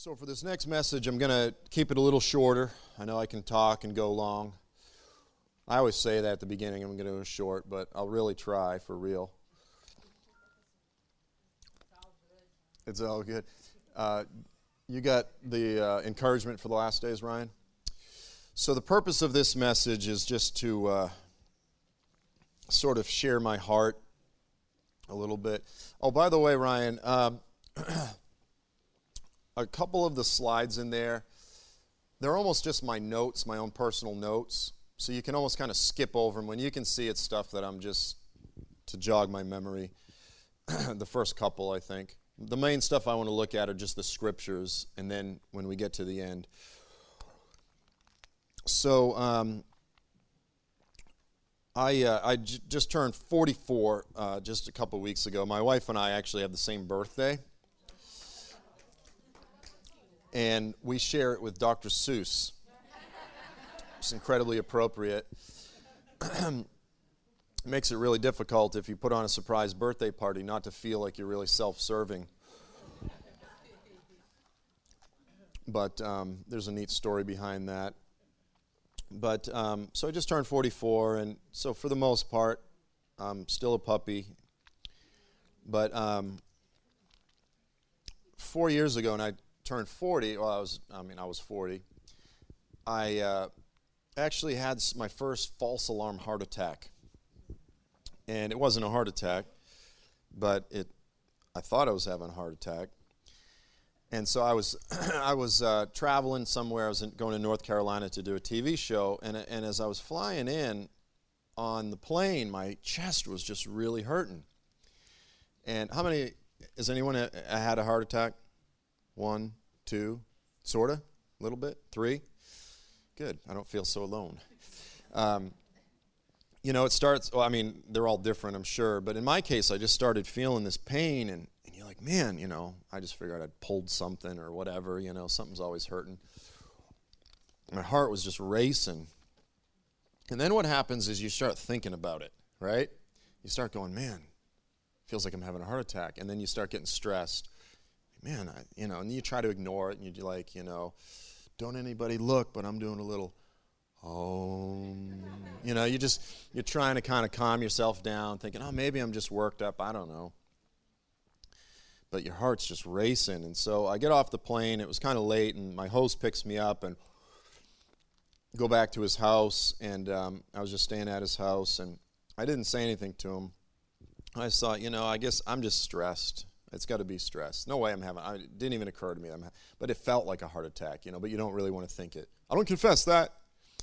So for this next message, I'm going to keep it a little shorter. I know I can talk and go long. I always say that at the beginning, I'm going to go short, but I'll really try for real. It's all good. You got the encouragement for the last days, Ryan? So the purpose of this message is just to sort of share my heart a little bit. Oh, by the way, Ryan, a couple of the slides in there, they're almost just my notes, my own personal notes. So you can almost kind of skip over them when you can see it's stuff that I'm just to jog my memory. The first couple, I think. The main stuff I want to look at are just the scriptures, and then when we get to the end. So I just turned 44 just a couple weeks ago. My wife and I actually have the same birthday. And we share it with Dr. Seuss. It's incredibly appropriate. It makes it really difficult if you put on a surprise birthday party not to feel like you're really self-serving. But there's a neat story behind that. But so I just turned 44, and so for the most part, I'm still a puppy. But 4 years ago, and I turned 40. Well, I was 40. I actually had my first false alarm heart attack, and it wasn't a heart attack, but I thought I was having a heart attack. And so I was traveling somewhere. I was going to North Carolina to do a TV show, and as I was flying in on the plane, my chest was just really hurting. And has anyone had a heart attack? 1, 2, sorta, a little bit, 3. Good, I don't feel so alone. It starts, they're all different, I'm sure, but in my case, I just started feeling this pain, and you're like, man, I just figured I'd pulled something or whatever, something's always hurting. My heart was just racing. And then what happens is you start thinking about it, right? You start going, man, feels like I'm having a heart attack, and then you start getting stressed. Man, and you try to ignore it, and you're like, don't anybody look, but I'm doing a little, you're trying to kind of calm yourself down, thinking, oh, maybe I'm just worked up, I don't know. But your heart's just racing, and so I get off the plane, it was kind of late, and my host picks me up and go back to his house, and I was just staying at his house, and I didn't say anything to him. I just thought, I guess I'm just stressed. It's got to be stress. No way it didn't even occur to me. But it felt like a heart attack, but you don't really want to think it. I don't confess that.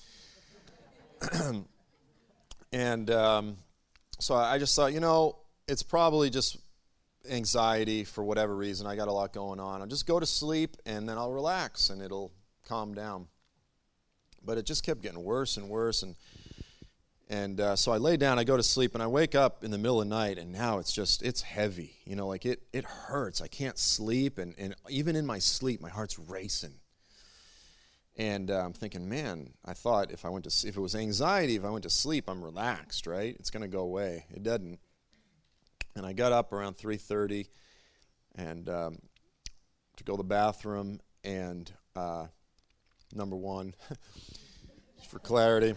And so I just thought, it's probably just anxiety for whatever reason. I got a lot going on. I'll just go to sleep, and then I'll relax, and it'll calm down. But it just kept getting worse and worse, and so I lay down, I go to sleep, and I wake up in the middle of the night, and now it's heavy. It hurts. I can't sleep, and even in my sleep, my heart's racing. And I'm thinking, man, I thought if it was anxiety, if I went to sleep, I'm relaxed, right? It's going to go away. It doesn't. And I got up around 3:30 and to go to the bathroom, and number one, for clarity,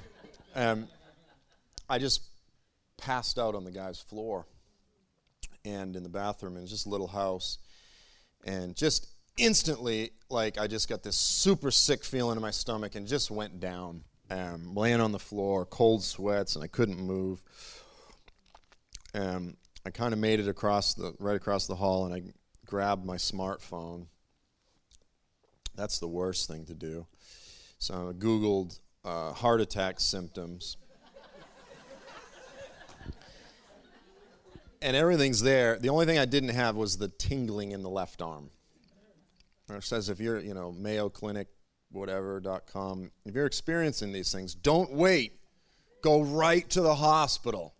I just passed out on the guy's floor and in the bathroom, and it's just a little house. And just instantly, I just got this super sick feeling in my stomach and just went down, laying on the floor, cold sweats, and I couldn't move. I kind of made it right across the hall, and I grabbed my smartphone. That's the worst thing to do. So I Googled heart attack symptoms. And everything's there. The only thing I didn't have was the tingling in the left arm. It says if you're, Mayo Clinic, whatever.com, if you're experiencing these things, don't wait. Go right to the hospital.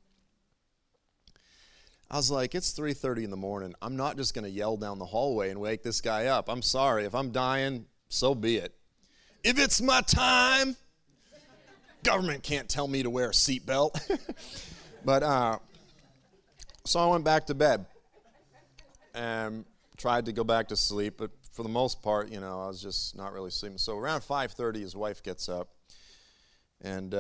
I was like, it's 3:30 in the morning. I'm not just going to yell down the hallway and wake this guy up. I'm sorry. If I'm dying, so be it. If it's my time, government can't tell me to wear a seatbelt. But so I went back to bed and tried to go back to sleep, but for the most part, you know, I was just not really sleeping. So around 5:30, his wife gets up, and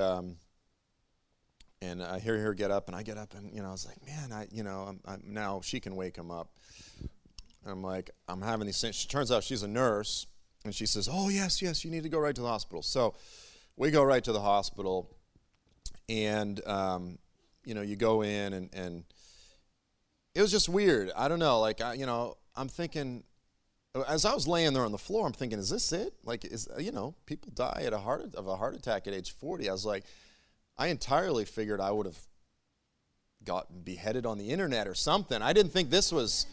I hear her get up, and I get up, and, you know, I was like, man, I'm now she can wake him up. And I'm like, I'm having these things. She turns out she's a nurse, and she says, oh, yes, you need to go right to the hospital. So we go right to the hospital, and, you know, you go in, and it was just weird. I don't know, like, I'm thinking, as I was laying there on the floor, I'm thinking, is this it? Like, people die of a heart attack at age 40. I was like, I entirely figured I would have got beheaded on the internet or something. I didn't think this was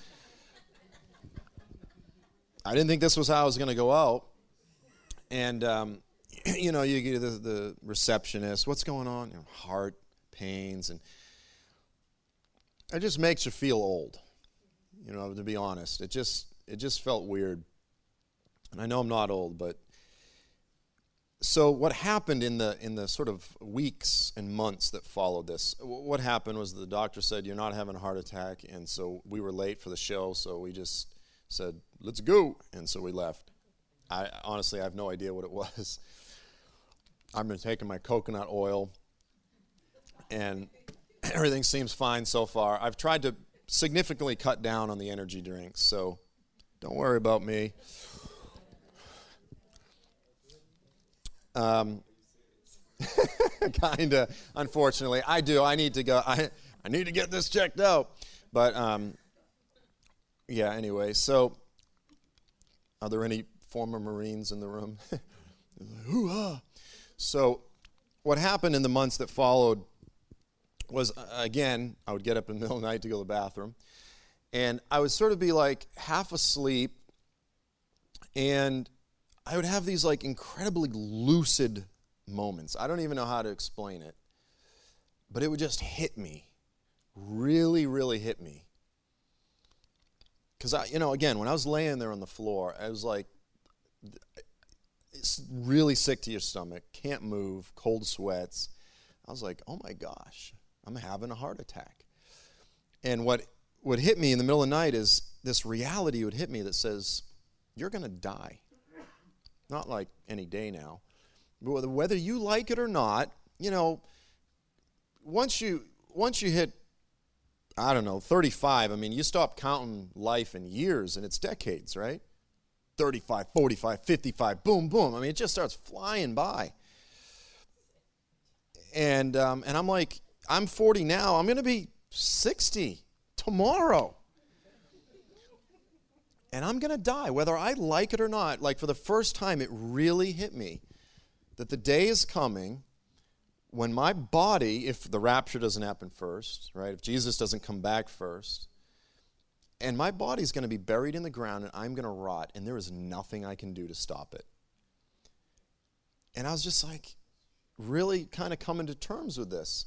how I was going to go out. And, you know, you get the receptionist, what's going on? You know, heart pains. And it just makes you feel old, you know, to be honest. It just felt weird. And I know I'm not old, but so what happened in the sort of weeks and months that followed this, what happened was the doctor said, you're not having a heart attack, and so we were late for the show, so we just said, let's go, and so we left. I honestly have no idea what it was. I've been taking my coconut oil, and everything seems fine so far. I've tried to significantly cut down on the energy drinks, so don't worry about me. Kinda, unfortunately. I do. I need to go. I need to get this checked out. But, yeah, anyway. So, are there any former Marines in the room? Hoo-ha! So, what happened in the months that followed was, again, I would get up in the middle of the night to go to the bathroom. And I would sort of be like half asleep, and I would have these like incredibly lucid moments. I don't even know how to explain it, but it would just hit me, really, really hit me. Because again, when I was laying there on the floor, I was like, it's really sick to your stomach, can't move, cold sweats. I was like, oh my gosh, I'm having a heart attack. And what would hit me in the middle of the night is this reality would hit me that says, you're going to die. Not like any day now. But whether you like it or not, you know, once you hit, I don't know, 35, I mean, you stop counting life in years and it's decades, right? 35, 45, 55, boom, boom. I mean, it just starts flying by. And I'm like, I'm 40 now. I'm going to be 60 tomorrow. And I'm going to die, whether I like it or not. Like, for the first time, it really hit me that the day is coming when my body, if the rapture doesn't happen first, right, if Jesus doesn't come back first, and my body's going to be buried in the ground and I'm going to rot, and there is nothing I can do to stop it. And I was just like, really kind of coming to terms with this.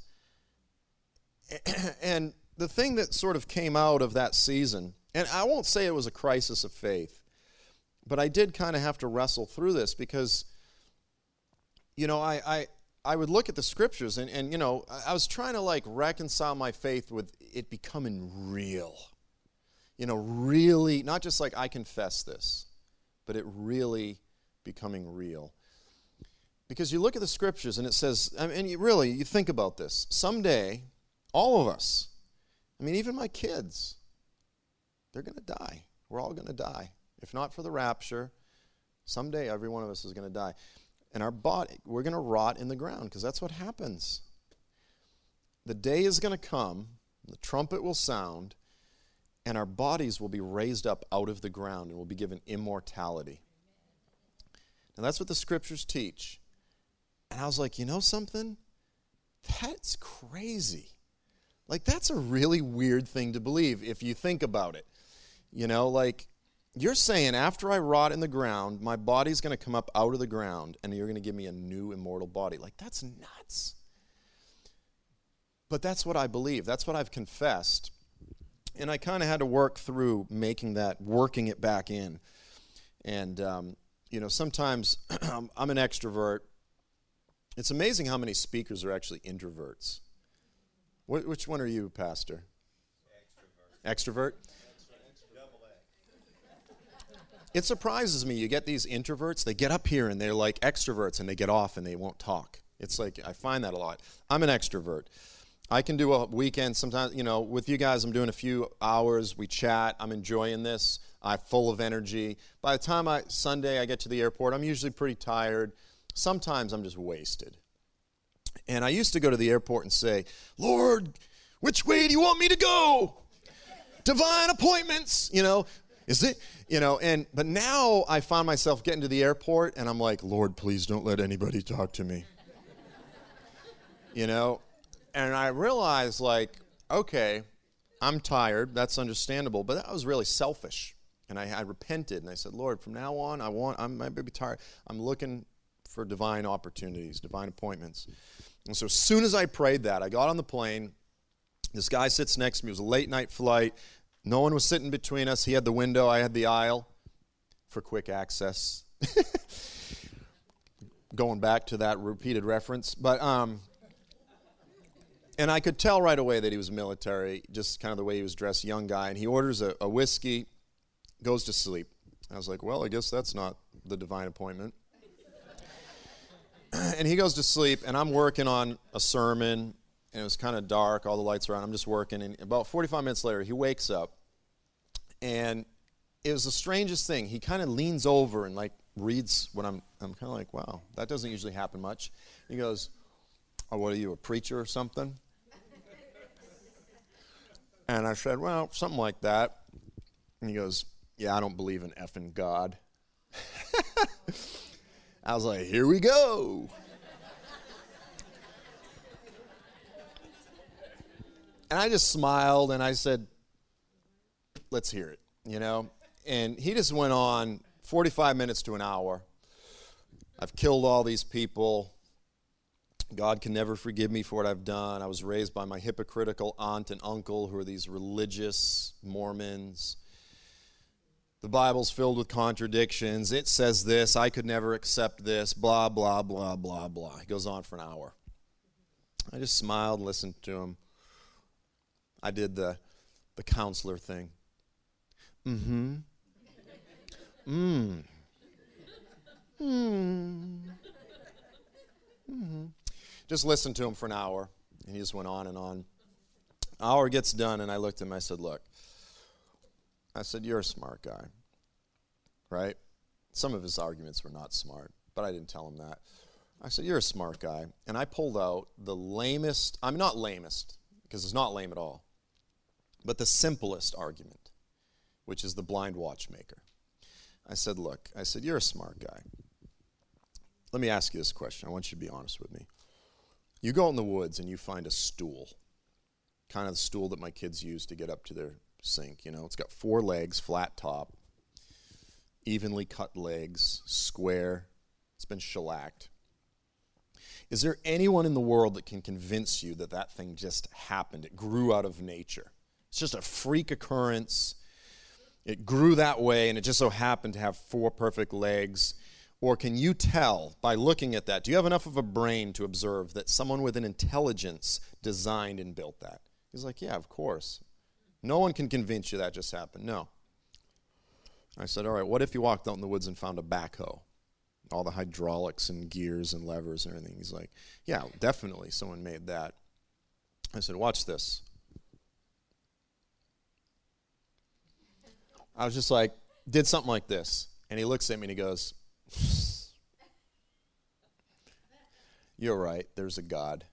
And the thing that sort of came out of that season, and I won't say it was a crisis of faith, but I did kind of have to wrestle through this because, you know, I would look at the scriptures and, you know, I was trying to like reconcile my faith with it becoming real. You know, really, not just like I confess this, but it really becoming real. Because you look at the scriptures and it says, I mean, you think about this. Someday, all of us, I mean, even my kids, they're going to die. We're all going to die. If not for the rapture, someday every one of us is going to die. And our body, we're going to rot in the ground because that's what happens. The day is going to come, the trumpet will sound, and our bodies will be raised up out of the ground and will be given immortality. And that's what the scriptures teach. And I was like, you know something? That's crazy. Like, that's a really weird thing to believe if you think about it. You know, like, you're saying after I rot in the ground, my body's going to come up out of the ground and you're going to give me a new immortal body. Like, that's nuts. But that's what I believe. That's what I've confessed. And I kind of had to work through working it back in. And, you know, sometimes I'm an extrovert. It's amazing how many speakers are actually introverts. Which one are you, Pastor? Extrovert? It surprises me. You get these introverts, they get up here and they're like extroverts and they get off and they won't talk. It's like, I find that a lot. I'm an extrovert. I can do a weekend sometimes, with you guys, I'm doing a few hours, we chat, I'm enjoying this, I'm full of energy. By the time Sunday I get to the airport, I'm usually pretty tired. Sometimes I'm just wasted. And I used to go to the airport and say, Lord, which way do you want me to go? Divine appointments, is it, but now I find myself getting to the airport and I'm like, Lord, please don't let anybody talk to me. And I realized, okay, I'm tired, that's understandable, but that was really selfish. And I repented and I said, Lord, from now on, I might be tired. I'm looking for divine opportunities, divine appointments. And so as soon as I prayed that, I got on the plane. This guy sits next to me. It was a late night flight. No one was sitting between us. He had the window. I had the aisle for quick access. Going back to that repeated reference. But, and I could tell right away that he was military, just kind of the way he was dressed, young guy. And he orders a whiskey, goes to sleep. I was like, well, I guess that's not the divine appointment. And he goes to sleep, and I'm working on a sermon, and it was kind of dark, all the lights are on, I'm just working, and about 45 minutes later, he wakes up, and it was the strangest thing. He kind of leans over and, reads what I'm kind of like, wow, that doesn't usually happen much. He goes, oh, what are you, a preacher or something? And I said, well, something like that. And he goes, yeah, I don't believe in effing God. I was like, here we go. And I just smiled and I said, let's hear it, And he just went on 45 minutes to an hour. I've killed all these people. God can never forgive me for what I've done. I was raised by my hypocritical aunt and uncle who are these religious Mormons. The Bible's filled with contradictions. It says this. I could never accept this. Blah, blah, blah, blah, blah. He goes on for an hour. I just smiled and listened to him. I did the counselor thing. Mm-hmm. Mm. Mm. Mm-hmm. Just listened to him for an hour, and he just went on and on. Hour gets done, and I looked at him, I said, look, I said, you're a smart guy, right? Some of his arguments were not smart, but I didn't tell him that. I said, you're a smart guy. And I pulled out the lamest, I'm not lamest, because it's not lame at all, but the simplest argument, which is the blind watchmaker. I said, look, you're a smart guy. Let me ask you this question. I want you to be honest with me. You go out in the woods and you find a stool, kind of the stool that my kids use to get up to their sink. It's got 4 legs, flat top, evenly cut legs, square. It's been shellacked. Is there anyone in the world that can convince you that that thing just happened? It grew out of nature. It's just a freak occurrence. It grew that way, and it just so happened to have 4 perfect legs. Or can you tell by looking at that, do you have enough of a brain to observe that someone with an intelligence designed and built that? He's like, yeah, of course. No one can convince you that just happened. No. I said, all right, what if you walked out in the woods and found a backhoe? All the hydraulics and gears and levers and everything. He's like, yeah, definitely someone made that. I said, watch this. I was just like, did something like this. And he looks at me and he goes, you're right, there's a God.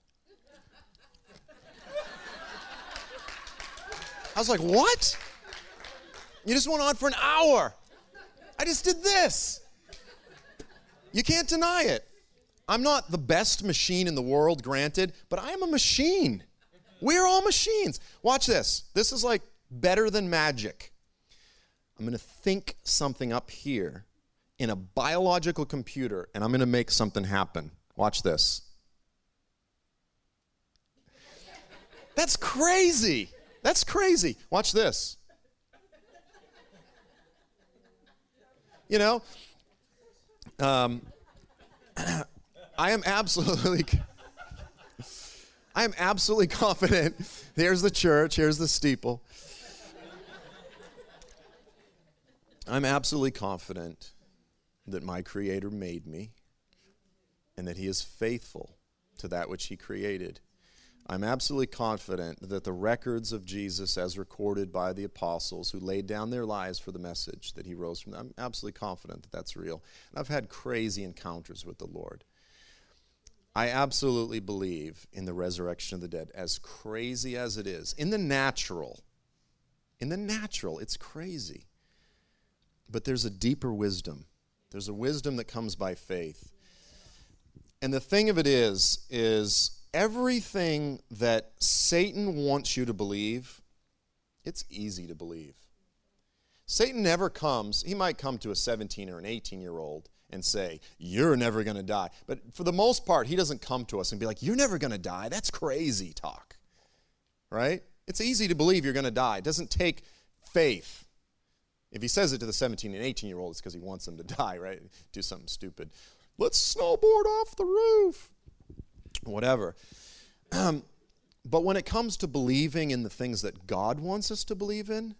I was like, what? You just went on for an hour. I just did this. You can't deny it. I'm not the best machine in the world, granted, but I am a machine. We're all machines. Watch this. This is like better than magic. I'm going to think something up here in a biological computer, and I'm going to make something happen. Watch this. That's crazy. That's crazy. Watch this. I am absolutely confident. Here's the church. Here's the steeple. I'm absolutely confident that my Creator made me and that He is faithful to that which He created. I'm absolutely confident that the records of Jesus as recorded by the apostles who laid down their lives for the message that He rose from, I'm absolutely confident that that's real. And I've had crazy encounters with the Lord. I absolutely believe in the resurrection of the dead, as crazy as it is. In the natural, it's crazy. But there's a deeper wisdom. There's a wisdom that comes by faith. And the thing of it is everything that Satan wants you to believe, it's easy to believe. Satan never comes, he might come to a 17 or an 18-year-old and say, you're never going to die. But for the most part, he doesn't come to us and be like, you're never going to die. That's crazy talk, right? It's easy to believe you're going to die. It doesn't take faith. If he says it to the 17 and 18-year-old, it's because he wants them to die, right? Do something stupid. Let's snowboard off the roof. Whatever. But when it comes to believing in the things that God wants us to believe in,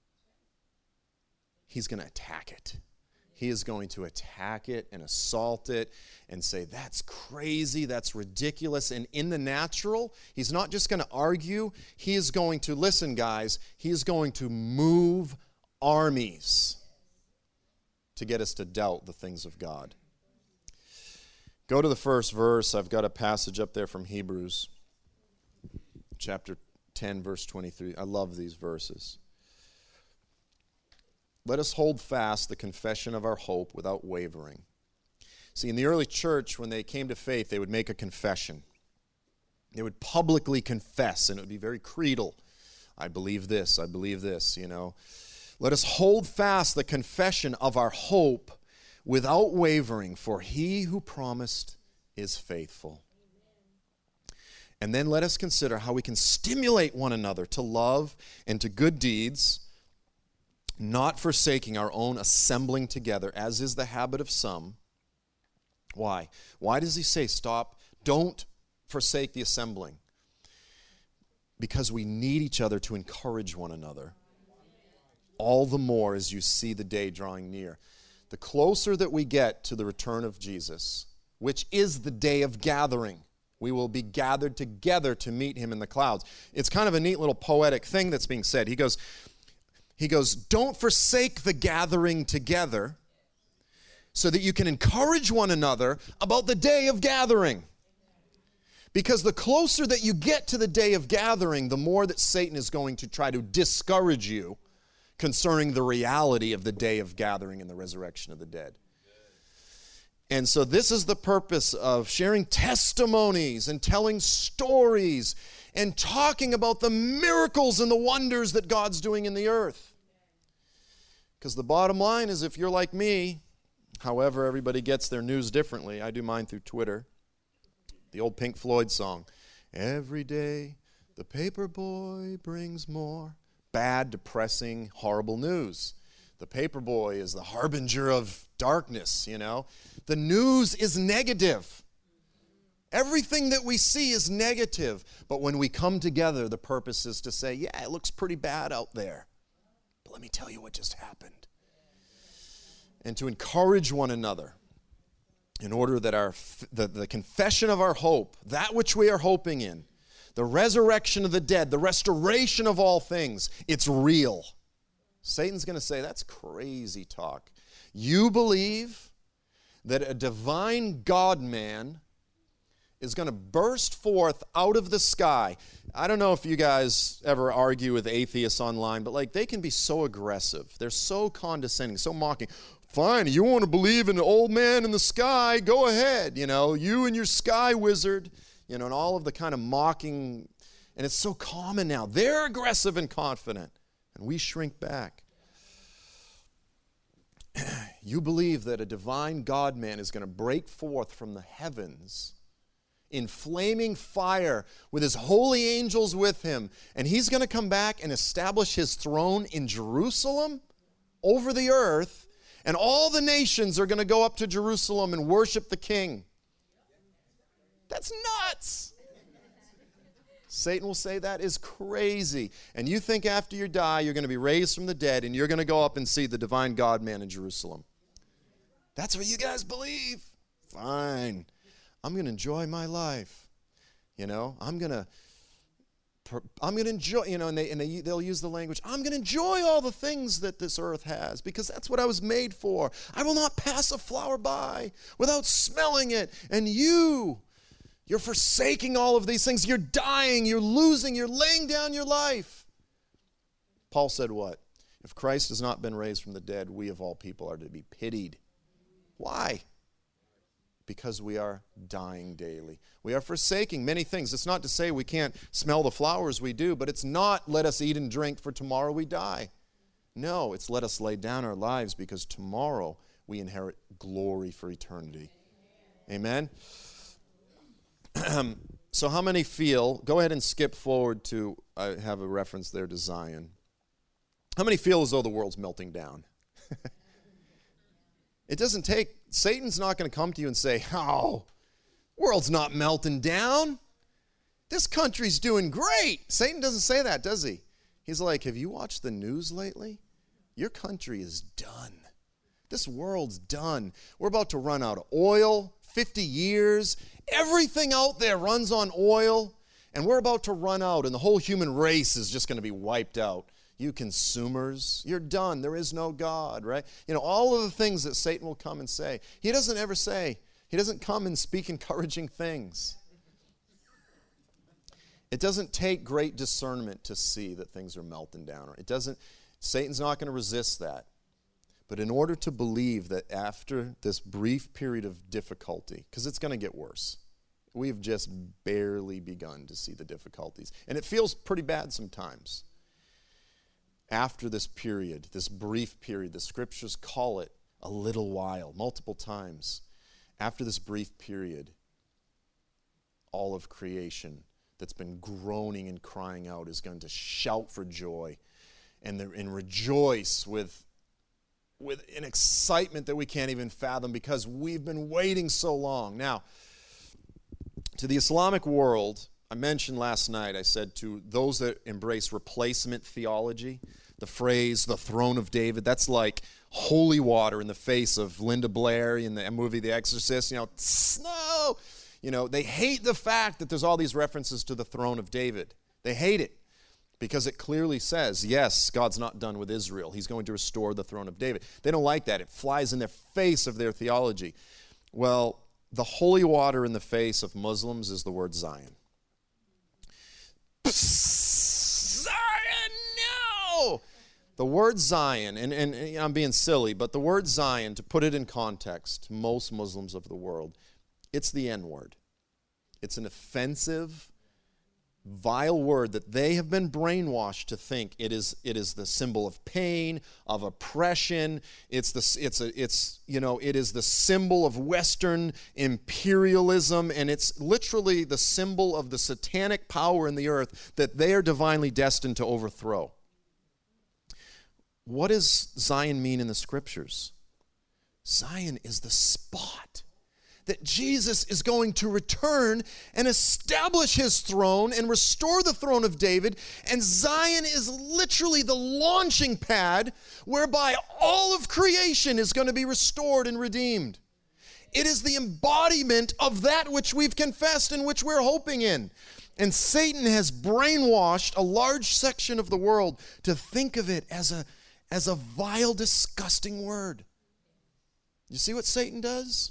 he's going to attack it. He is going to attack it and assault it and say, that's crazy, that's ridiculous. And in the natural, he's not just going to argue. He is going to, listen guys, he is going to move armies to get us to doubt the things of God. Go to the first verse. I've got a passage up there from Hebrews, chapter 10, verse 23. I love these verses. Let us hold fast the confession of our hope without wavering. See, in the early church, when they came to faith, they would make a confession. They would publicly confess, and it would be very creedal. I believe this, you know. Let us hold fast the confession of our hope without wavering, for he who promised is faithful. And then let us consider how we can stimulate one another to love and to good deeds, not forsaking our own assembling together, as is the habit of some. Why? Why does he say stop? Don't forsake the assembling. Because we need each other to encourage one another. All the more as you see the day drawing near. The closer that we get to the return of Jesus, which is the day of gathering, we will be gathered together to meet him in the clouds. It's kind of a neat little poetic thing that's being said. He goes, don't forsake the gathering together so that you can encourage one another about the day of gathering. Because the closer that you get to the day of gathering, the more that Satan is going to try to discourage you concerning the reality of the day of gathering and the resurrection of the dead. And so this is the purpose of sharing testimonies and telling stories and talking about the miracles and the wonders that God's doing in the earth. Because the bottom line is, if you're like me, however everybody gets their news differently, I do mine through Twitter. The old Pink Floyd song, every day the paper boy brings more bad, depressing, horrible news. The paper boy is the harbinger of darkness, you know. The news is negative. Everything that we see is negative. But when we come together, the purpose is to say, yeah, it looks pretty bad out there. But let me tell you what just happened. And to encourage one another in order that the confession of our hope, that which we are hoping in, the resurrection of the dead, the restoration of all things, it's real. Satan's going to say, that's crazy talk. You believe that a divine God-man is going to burst forth out of the sky. I don't know if you guys ever argue with atheists online, but like they can be so aggressive. They're so condescending, so mocking. Fine, you want to believe in an old man in the sky, go ahead, you know, you and your sky wizard, you know, and all of the kind of mocking, and it's so common now. They're aggressive and confident, and we shrink back. You believe that a divine God-man is going to break forth from the heavens in flaming fire with his holy angels with him, and he's going to come back and establish his throne in Jerusalem over the earth, and all the nations are going to go up to Jerusalem and worship the king. That's nuts. Satan will say that is crazy. And you think after you die, you're going to be raised from the dead and you're going to go up and see the divine God-man in Jerusalem. That's what you guys believe? Fine. I'm going to enjoy my life. You know, I'm going to enjoy, you know, and they'll use the language, I'm going to enjoy all the things that this earth has because that's what I was made for. I will not pass a flower by without smelling it. And you're forsaking all of these things. You're dying, you're losing, you're laying down your life. Paul said what? If Christ has not been raised from the dead, we of all people are to be pitied. Why? Because we are dying daily. We are forsaking many things. It's not to say we can't smell the flowers, we do, but it's not let us eat and drink for tomorrow we die. No, it's let us lay down our lives because tomorrow we inherit glory for eternity. Amen? So how many feel, go ahead and skip forward to, I have a reference there to Zion. How many feel as though the world's melting down? It doesn't take, Satan's not going to come to you and say, oh, world's not melting down. This country's doing great. Satan doesn't say that, does he? He's like, have you watched the news lately? Your country is done. This world's done. We're about to run out of oil, 50 years. Everything out there runs on oil, and we're about to run out, and the whole human race is just going to be wiped out. You consumers, you're done. There is no God, right? You know, all of the things that Satan will come and say. He doesn't ever say, he doesn't come and speak encouraging things. It doesn't take great discernment to see that things are melting down. It doesn't, Satan's not going to resist that. But in order to believe that after this brief period of difficulty, because it's going to get worse, we've just barely begun to see the difficulties. And it feels pretty bad sometimes. After this period, this brief period, the scriptures call it a little while, multiple times. After this brief period, all of creation that's been groaning and crying out is going to shout for joy and rejoice with an excitement that we can't even fathom because we've been waiting so long. Now, to the Islamic world, I mentioned last night, I said to those that embrace replacement theology, the phrase, the throne of David, that's like holy water in the face of Linda Blair in the movie The Exorcist. You know, snow. You know, they hate the fact that there's all these references to the throne of David. They hate it because it clearly says, yes, God's not done with Israel. He's going to restore the throne of David. They don't like that. It flies in the face of their theology. Well, the holy water in the face of Muslims is the word Zion. Zion, no! The word Zion, and I'm being silly, but the word Zion, to put it in context, most Muslims of the world, it's the N-word. It's an offensive, vile word that they have been brainwashed to think it is the symbol of pain, of oppression. It is the symbol of Western imperialism, and it's literally the symbol of the satanic power in the earth that they are divinely destined to overthrow. What does Zion mean in the scriptures? Zion is the spot that Jesus is going to return and establish his throne and restore the throne of David. And Zion is literally the launching pad whereby all of creation is going to be restored and redeemed. It is the embodiment of that which we've confessed and which we're hoping in. And Satan has brainwashed a large section of the world to think of it as a vile, disgusting word. You see what Satan does?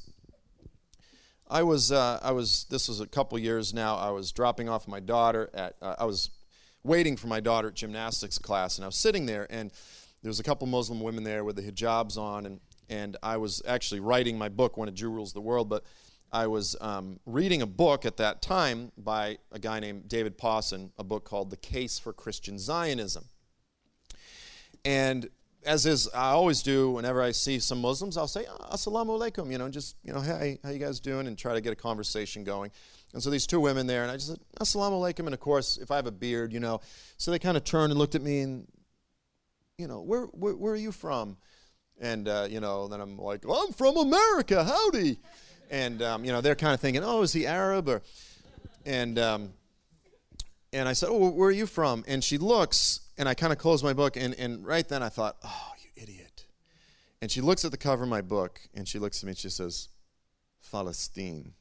This was a couple years now, I was dropping off my daughter I was waiting for my daughter at gymnastics class, and I was sitting there, and there was a couple Muslim women there with the hijabs on, and I was actually writing my book, When a Jew Rules the World, but I was reading a book at that time by a guy named David Pawson, a book called The Case for Christian Zionism. And as is, I always do, whenever I see some Muslims, I'll say, Assalamu alaikum, hey, how you guys doing? And try to get a conversation going. And so these two women there, and I just said, Assalamu alaikum. And of course, if I have a beard, so they kind of turned and looked at me and, where are you from? And, then I'm like, well, I'm from America, howdy. And, they're kind of thinking, oh, is he Arab? And And I said, oh, where are you from? And she looks, and I kind of closed my book, and right then I thought, oh, you idiot. And she looks at the cover of my book, and she looks at me, and she says, Palestine.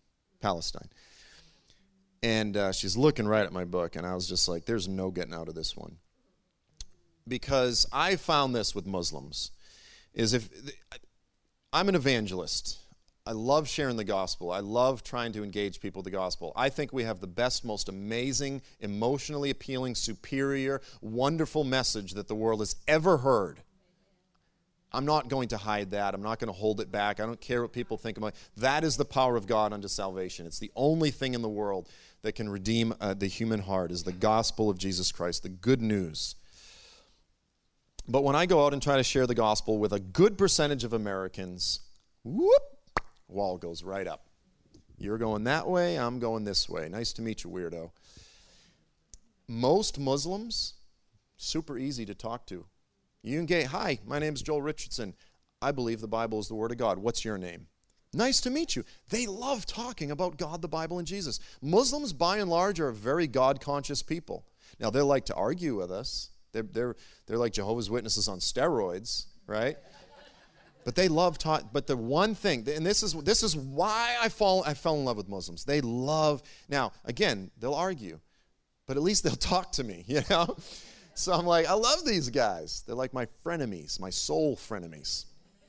And she's looking right at my book, and I was just like, there's no getting out of this one. Because I found this with Muslims, is if I'm an evangelist. I love sharing the gospel. I love trying to engage people with the gospel. I think we have the best, most amazing, emotionally appealing, superior, wonderful message that the world has ever heard. I'm not going to hide that. I'm not going to hold it back. I don't care what people think about it. That is the power of God unto salvation. It's the only thing in the world that can redeem the human heart, is the gospel of Jesus Christ, the good news. But when I go out and try to share the gospel with a good percentage of Americans, whoop, wall goes right up. You're going that way, I'm going this way. Nice to meet you, weirdo. Most Muslims, super easy to talk to. You can get, hi, my name's Joel Richardson. I believe the Bible is the Word of God. What's your name? Nice to meet you. They love talking about God, the Bible, and Jesus. Muslims, by and large, are very God-conscious people. Now, they like to argue with us. They're like Jehovah's Witnesses on steroids, right? But they love talk. But the one thing, and this is why I fell in love with Muslims. They love. Now, again, they'll argue, but at least they'll talk to me, you know. So I'm like, I love these guys. They're like my frenemies, my soul frenemies.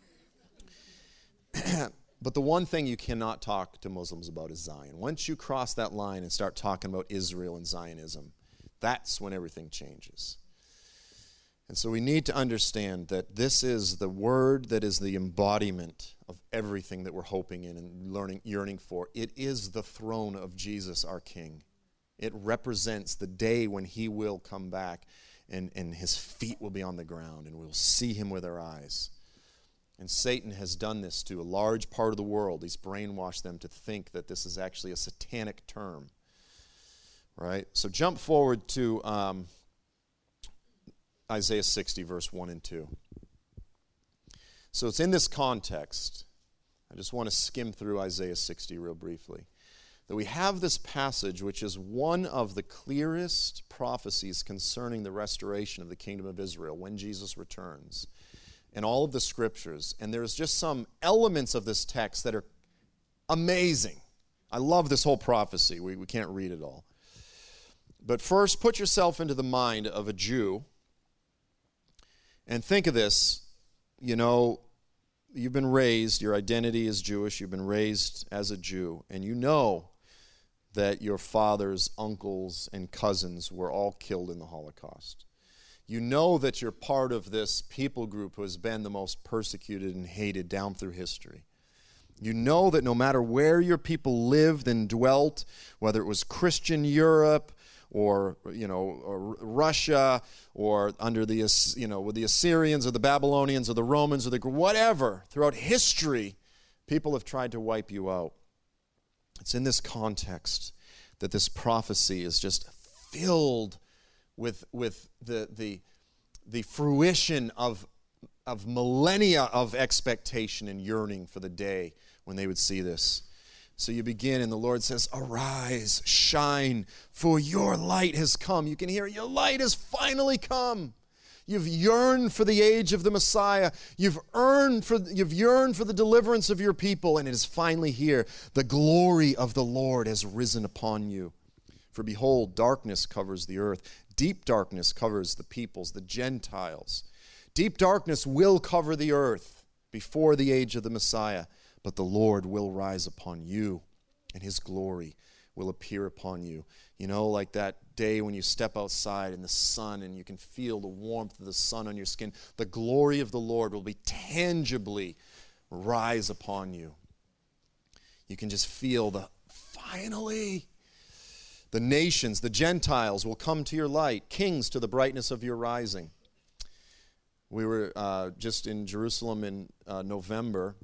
But the one thing you cannot talk to Muslims about is Zion. Once you cross that line and start talking about Israel and Zionism, that's when everything changes. And so we need to understand that this is the word that is the embodiment of everything that we're hoping in and yearning for. It is the throne of Jesus, our King. It represents the day when he will come back and his feet will be on the ground and we'll see him with our eyes. And Satan has done this to a large part of the world. He's brainwashed them to think that this is actually a satanic term. Right? So jump forward to Isaiah 60, verse 1 and 2. So it's in this context. I just want to skim through Isaiah 60 real briefly. That we have this passage, which is one of the clearest prophecies concerning the restoration of the kingdom of Israel when Jesus returns, in all of the scriptures. And there's just some elements of this text that are amazing. I love this whole prophecy. We can't read it all. But first, put yourself into the mind of a Jew and think of this. You know, you've been raised, your identity is Jewish, you've been raised as a Jew, and you know that your father's uncles and cousins were all killed in the Holocaust. You know that you're part of this people group who has been the most persecuted and hated down through history. You know that no matter where your people lived and dwelt, whether it was Christian Europe or, or Russia or under the, with the Assyrians or the Babylonians or the Romans or the whatever, throughout history, people have tried to wipe you out. It's in this context that this prophecy is just filled with the fruition of millennia of expectation and yearning for the day when they would see this. So you begin, and the Lord says, "Arise, shine, for your light has come." You can hear it. Your light has finally come. You've yearned for the age of the Messiah. You've yearned for the deliverance of your people, and it is finally here. The glory of the Lord has risen upon you. For behold, darkness covers the earth. Deep darkness covers the peoples, the Gentiles. Deep darkness will cover the earth before the age of the Messiah, but the Lord will rise upon you, and his glory will appear upon you. You know, like that day when you step outside in the sun and you can feel the warmth of the sun on your skin. The glory of the Lord will be tangibly rise upon you. You can just feel finally, the nations, the Gentiles will come to your light, kings to the brightness of your rising. We were just in Jerusalem in November.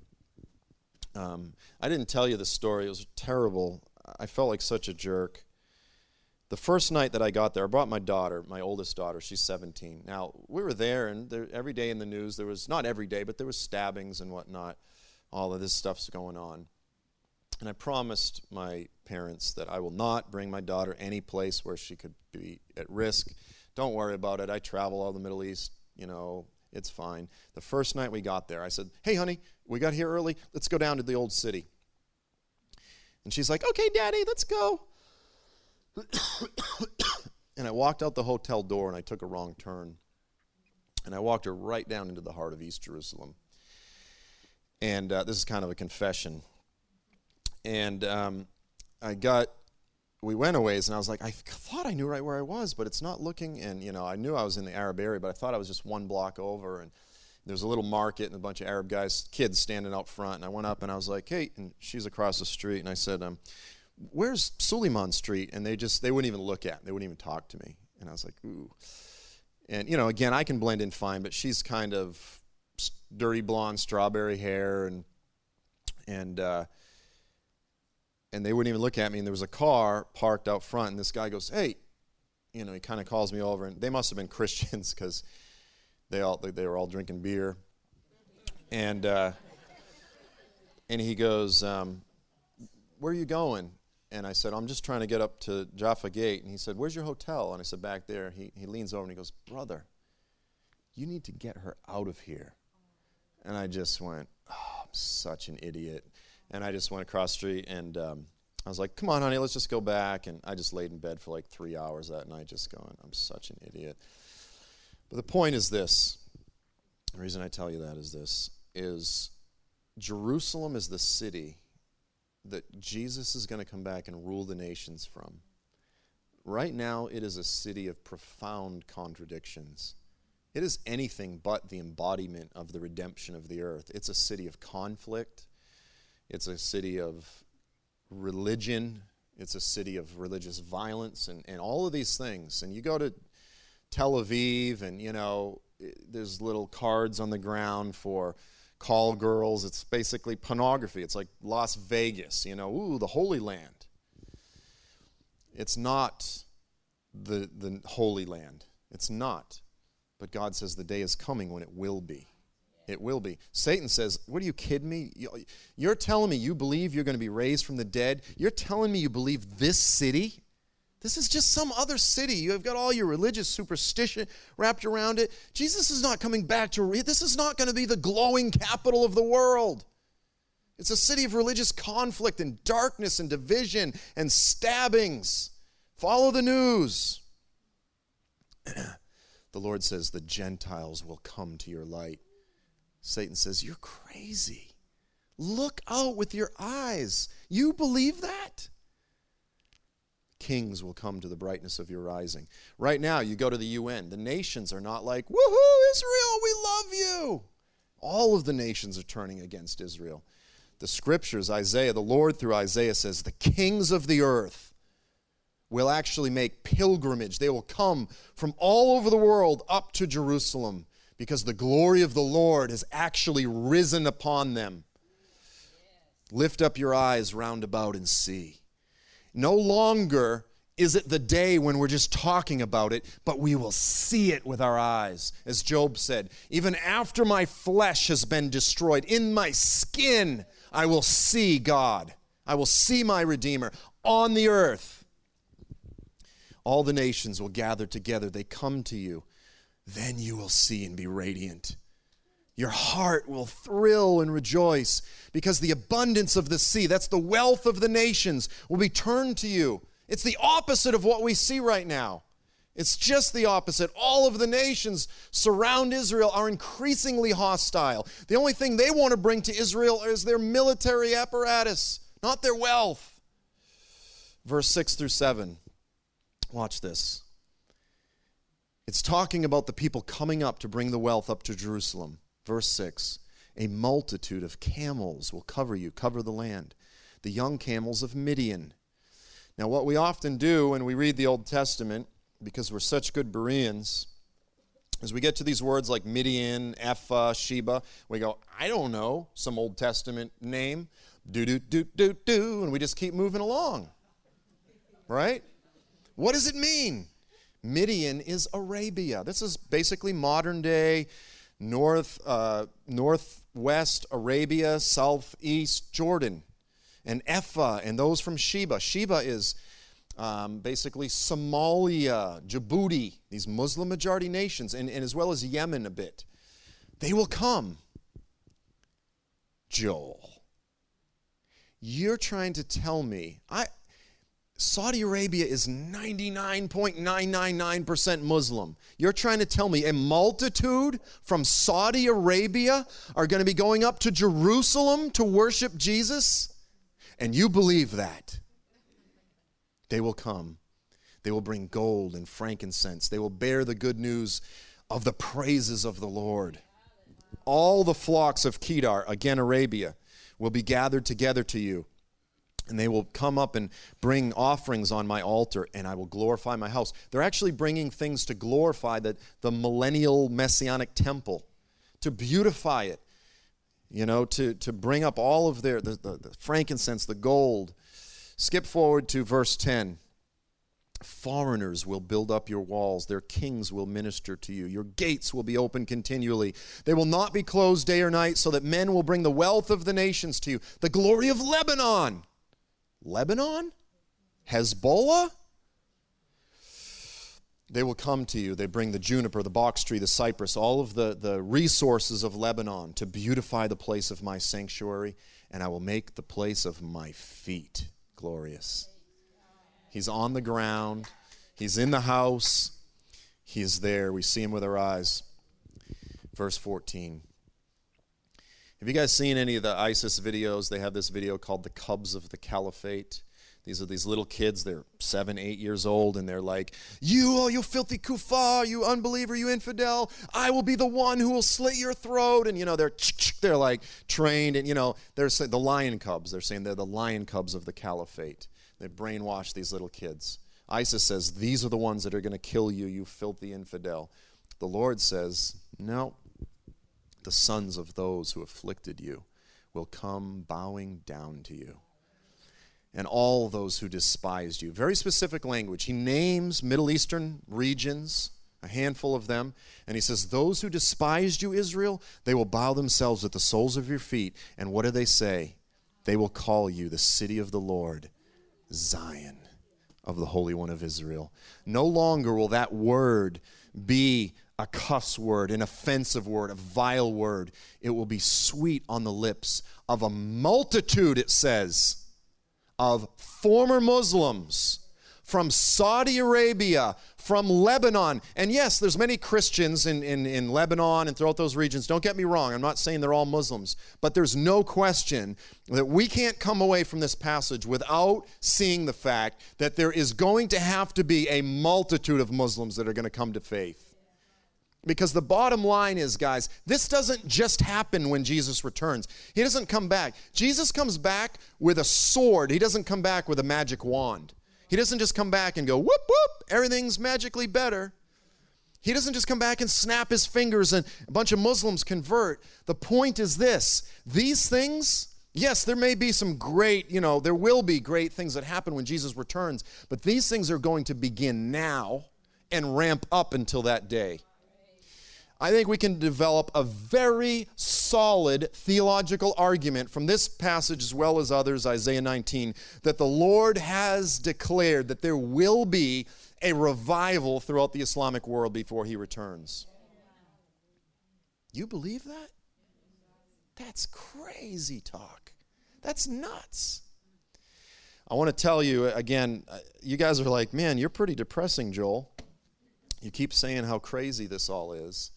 I didn't tell you the story. It was terrible. I felt like such a jerk. The first night that I got there, I brought my daughter, my oldest daughter. She's 17. Now, we were there, and every day in the news, there was, not every day, but there was stabbings and whatnot. All of this stuff's going on. And I promised my parents that I will not bring my daughter any place where she could be at risk. Don't worry about it. I travel all the Middle East, it's fine. The first night we got there, I said, hey, honey, we got here early. Let's go down to the old city. And she's like, okay, Daddy, let's go. And I walked out the hotel door, and I took a wrong turn. And I walked her right down into the heart of East Jerusalem. And this is kind of a confession. And we went a ways, and I was like, I thought I knew right where I was, but it's not looking. And, I knew I was in the Arab area, but I thought I was just one block over. And there's a little market and a bunch of Arab kids standing out front. And I went up, and I was like, hey, and she's across the street. And I said, where's Suleiman Street? And they wouldn't even look at me. They wouldn't even talk to me. And I was like, ooh. And, again, I can blend in fine, but she's kind of dirty blonde, strawberry hair, and they wouldn't even look at me. And there was a car parked out front, and this guy goes, hey, he kind of calls me over. And they must have been Christians because they were all drinking beer. And he goes, where are you going? And I said, I'm just trying to get up to Jaffa Gate. And he said, where's your hotel? And I said, back there. He leans over and he goes, brother, you need to get her out of here. And I just went, oh, I'm such an idiot. And I just went across the street, and I was like, come on, honey, let's just go back. And I just laid in bed for like 3 hours that night just going, I'm such an idiot. But the point is this. The reason I tell you that is Jerusalem is the city that Jesus is going to come back and rule the nations from. Right now, it is a city of profound contradictions. It is anything but the embodiment of the redemption of the earth. It's a city of conflict. It's a city of religion. It's a city of religious violence and all of these things. And you go to Tel Aviv and, there's little cards on the ground for call girls. It's basically pornography. It's like Las Vegas, the Holy Land. It's not the Holy Land. It's not. But God says the day is coming when it will be. It will be. Satan says, what are you kidding me? You're telling me you believe you're going to be raised from the dead? You're telling me you believe this city? This is just some other city. You have got all your religious superstition wrapped around it. Jesus is not coming back this is not going to be the glowing capital of the world. It's a city of religious conflict and darkness and division and stabbings. Follow the news. The Lord says the Gentiles will come to your light. Satan says, you're crazy. Look out with your eyes. You believe that? Kings will come to the brightness of your rising. Right now, you go to the UN. The nations are not like, woohoo, Israel, we love you. All of the nations are turning against Israel. The scriptures, Isaiah, the Lord through Isaiah says, the kings of the earth will actually make pilgrimage. They will come from all over the world up to Jerusalem because the glory of the Lord has actually risen upon them. Lift up your eyes round about and see. No longer is it the day when we're just talking about it, but we will see it with our eyes. As Job said, even after my flesh has been destroyed, in my skin I will see God. I will see my Redeemer on the earth. All the nations will gather together. They come to you. Then you will see and be radiant. Your heart will thrill and rejoice because the abundance of the sea, that's the wealth of the nations, will be turned to you. It's the opposite of what we see right now. It's just the opposite. All of the nations surround Israel are increasingly hostile. The only thing they want to bring to Israel is their military apparatus, not their wealth. Verse 6 through 7. Watch this. It's talking about the people coming up to bring the wealth up to Jerusalem. Verse 6, a multitude of camels will cover you, cover the land, the young camels of Midian. Now, what we often do when we read the Old Testament, because we're such good Bereans, is we get to these words like Midian, Ephah, Sheba, we go, I don't know, some Old Testament name, do, and we just keep moving along, right? What does it mean? Midian is Arabia. This is basically modern-day northwest Arabia, southeast Jordan. and Ephah, and those from Sheba. Sheba is basically Somalia, Djibouti, these Muslim majority nations, and as well as Yemen a bit. They will come. Joel, you're trying to tell me, Saudi Arabia is 99.999% Muslim. You're trying to tell me a multitude from Saudi Arabia are going to be going up to Jerusalem to worship Jesus? And you believe that? They will come. They will bring gold and frankincense. They will bear the good news of the praises of the Lord. All the flocks of Kedar, again Arabia, will be gathered together to you. And they will come up and bring offerings on my altar, and I will glorify my house. They're actually bringing things to glorify the millennial messianic temple, to beautify it, to bring up all of the frankincense, the gold. Skip forward to verse 10. Foreigners will build up your walls. Their kings will minister to you. Your gates will be open continually. They will not be closed day or night, so that men will bring the wealth of the nations to you. The glory of Lebanon. Lebanon? Hezbollah? They will come to you. They bring the juniper, the box tree, the cypress, all of the resources of Lebanon to beautify the place of my sanctuary, and I will make the place of my feet glorious. He's on the ground. He's in the house. He is there. We see him with our eyes. Verse 14. Have you guys seen any of the ISIS videos? They have this video called The Cubs of the Caliphate. These are these little kids. They're 7, 8 years old, and they're like, you filthy kuffar, you unbeliever, you infidel, I will be the one who will slit your throat. And, they're like trained, and, they're saying the lion cubs. They're saying they're the lion cubs of the caliphate. They brainwash these little kids. ISIS says, these are the ones that are going to kill you, you filthy infidel. The Lord says, no. The sons of those who afflicted you will come bowing down to you. And all those who despised you. Very specific language. He names Middle Eastern regions, a handful of them, and he says, those who despised you, Israel, they will bow themselves at the soles of your feet. And what do they say? They will call you the city of the Lord, Zion of the Holy One of Israel. No longer will that word be a cuss word, an offensive word, a vile word. It will be sweet on the lips of a multitude, it says, of former Muslims from Saudi Arabia, from Lebanon. And yes, there's many Christians in Lebanon and throughout those regions. Don't get me wrong. I'm not saying they're all Muslims. But there's no question that we can't come away from this passage without seeing the fact that there is going to have to be a multitude of Muslims that are going to come to faith. Because the bottom line is, guys, this doesn't just happen when Jesus returns. He doesn't come back. Jesus comes back with a sword. He doesn't come back with a magic wand. He doesn't just come back and go, whoop, whoop, everything's magically better. He doesn't just come back and snap his fingers and a bunch of Muslims convert. The point is this. These things, yes, there may be some great, there will be great things that happen when Jesus returns. But these things are going to begin now and ramp up until that day. I think we can develop a very solid theological argument from this passage as well as others, Isaiah 19, that the Lord has declared that there will be a revival throughout the Islamic world before he returns. You believe that? That's crazy talk. That's nuts. I want to tell you, again, you guys are like, man, you're pretty depressing, Joel. You keep saying how crazy this all is.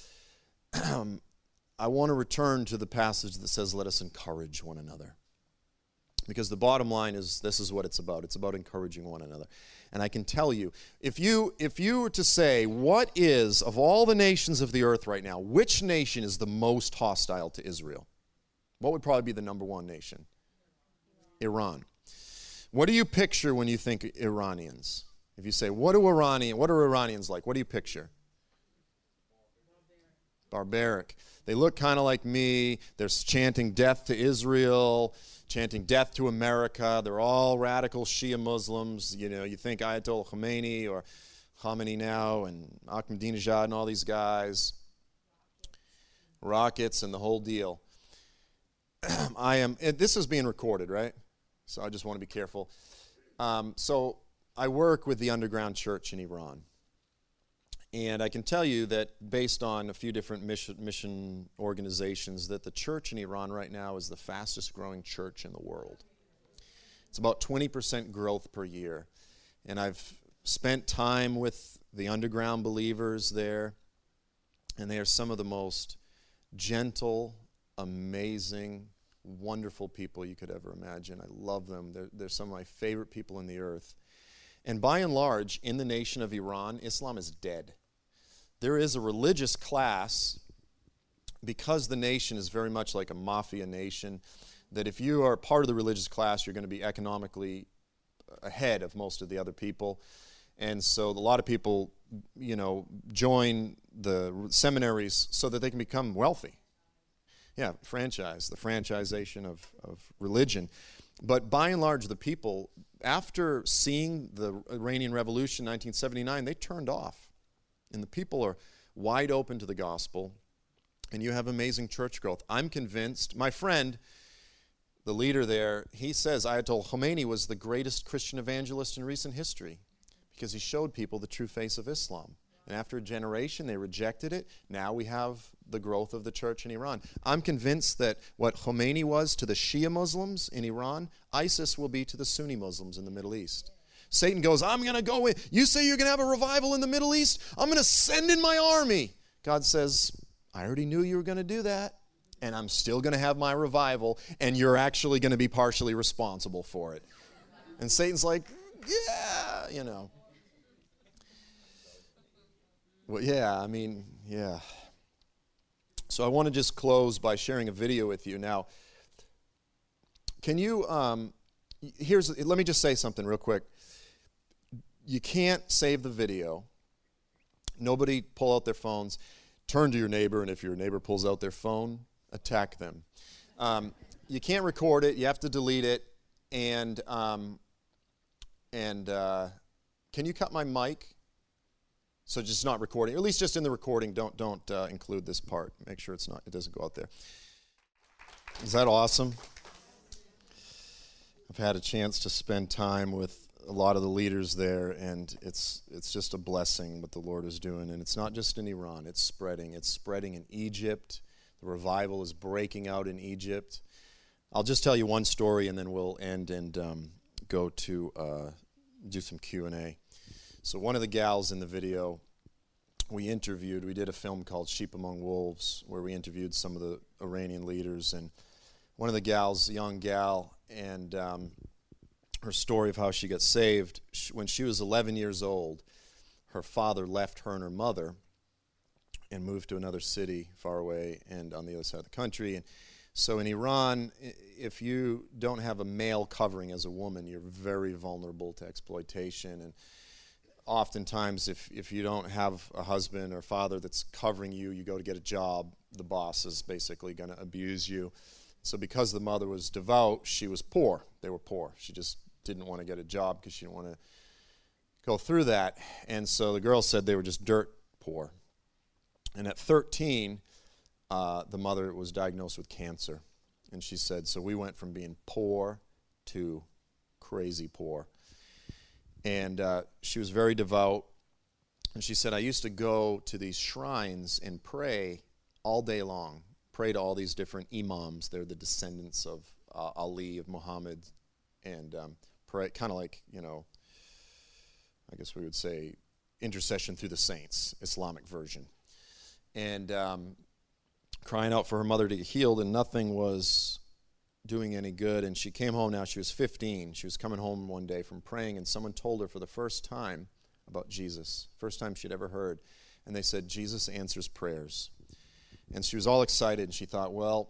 I want to return to the passage that says, let us encourage one another. Because the bottom line is, this is what it's about. It's about encouraging one another. And I can tell you, if you were to say, what is, of all the nations of the earth right now, which nation is the most hostile to Israel? What would probably be the number one nation? Iran. What do you picture when you think Iranians? If you say, what are Iranians like? What do you picture? Barbaric. They look kind of like me. They're chanting death to Israel, chanting death to America. They're all radical Shia Muslims. You think Ayatollah Khomeini or Khamenei now and Ahmadinejad and all these guys. Rockets and the whole deal. This is being recorded, right? So I just want to be careful. So I work with the underground church in Iran. And I can tell you that based on a few different mission organizations, that the church in Iran right now is the fastest growing church in the world. It's about 20% growth per year. And I've spent time with the underground believers there, and they are some of the most gentle, amazing, wonderful people you could ever imagine. I love them. They're some of my favorite people in the earth. And by and large, in the nation of Iran, Islam is dead. There is a religious class, because the nation is very much like a mafia nation, that if you are part of the religious class, you're going to be economically ahead of most of the other people. And so a lot of people, join the seminaries so that they can become wealthy. Yeah, the franchisation of religion. But by and large, the people, after seeing the Iranian Revolution in 1979, they turned off. And the people are wide open to the gospel, and you have amazing church growth. I'm convinced, my friend, the leader there, he says Ayatollah Khomeini was the greatest Christian evangelist in recent history because he showed people the true face of Islam. And after a generation, they rejected it. Now we have the growth of the church in Iran. I'm convinced that what Khomeini was to the Shia Muslims in Iran, ISIS will be to the Sunni Muslims in the Middle East. Satan goes, I'm going to go in. You say you're going to have a revival in the Middle East? I'm going to send in my army. God says, I already knew you were going to do that, and I'm still going to have my revival, and you're actually going to be partially responsible for it. And Satan's like, yeah, Well, yeah. So I want to just close by sharing a video with you. Now, can you, let me just say something real quick. You can't save the video. Nobody pull out their phones. Turn to your neighbor, and if your neighbor pulls out their phone, attack them. You can't record it. You have to delete it. And can you cut my mic? So just not recording, or at least just in the recording. Don't include this part. Make sure it doesn't go out there. Is that awesome? I've had a chance to spend time with a lot of the leaders there, and it's just a blessing what the Lord is doing. And it's not just in Iran; it's spreading. It's spreading in Egypt. The revival is breaking out in Egypt. I'll just tell you one story, and then we'll end and go to do some Q&A. So one of the gals in the video we did a film called Sheep Among Wolves, where we interviewed some of the Iranian leaders. And one of the gals, a young gal, and her story of how she got saved, when she was 11 years old, her father left her and her mother and moved to another city far away and on the other side of the country. And so in Iran, if you don't have a male covering as a woman, you're very vulnerable to exploitation. And oftentimes, if you don't have a husband or father that's covering you, you go to get a job, the boss is basically going to abuse you. So because the mother was devout, she was poor. They were poor. She just didn't want to get a job because she didn't want to go through that. And so the girl said they were just dirt poor. And at 13, the mother was diagnosed with cancer. And she said, so we went from being poor to crazy poor. And she was very devout. And she said, I used to go to these shrines and pray all day long, pray to all these different imams. They're the descendants of Ali, of Muhammad, and pray, kind of like, I guess we would say intercession through the saints, Islamic version. And crying out for her mother to get healed, and nothing was doing any good. And she came home now. She was 15. She was coming home one day from praying, and someone told her for the first time about Jesus, first time she'd ever heard. And they said, Jesus answers prayers. And she was all excited, and she thought, well,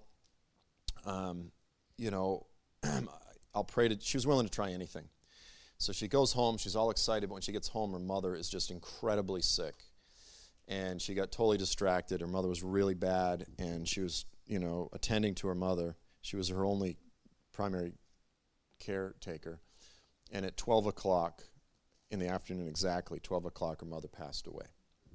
I'll pray to, she was willing to try anything. So she goes home, she's all excited, but when she gets home, her mother is just incredibly sick. And she got totally distracted. Her mother was really bad, and she was, attending to her mother. She was her only primary caretaker. And at 12 o'clock in the afternoon, exactly 12 o'clock, her mother passed away.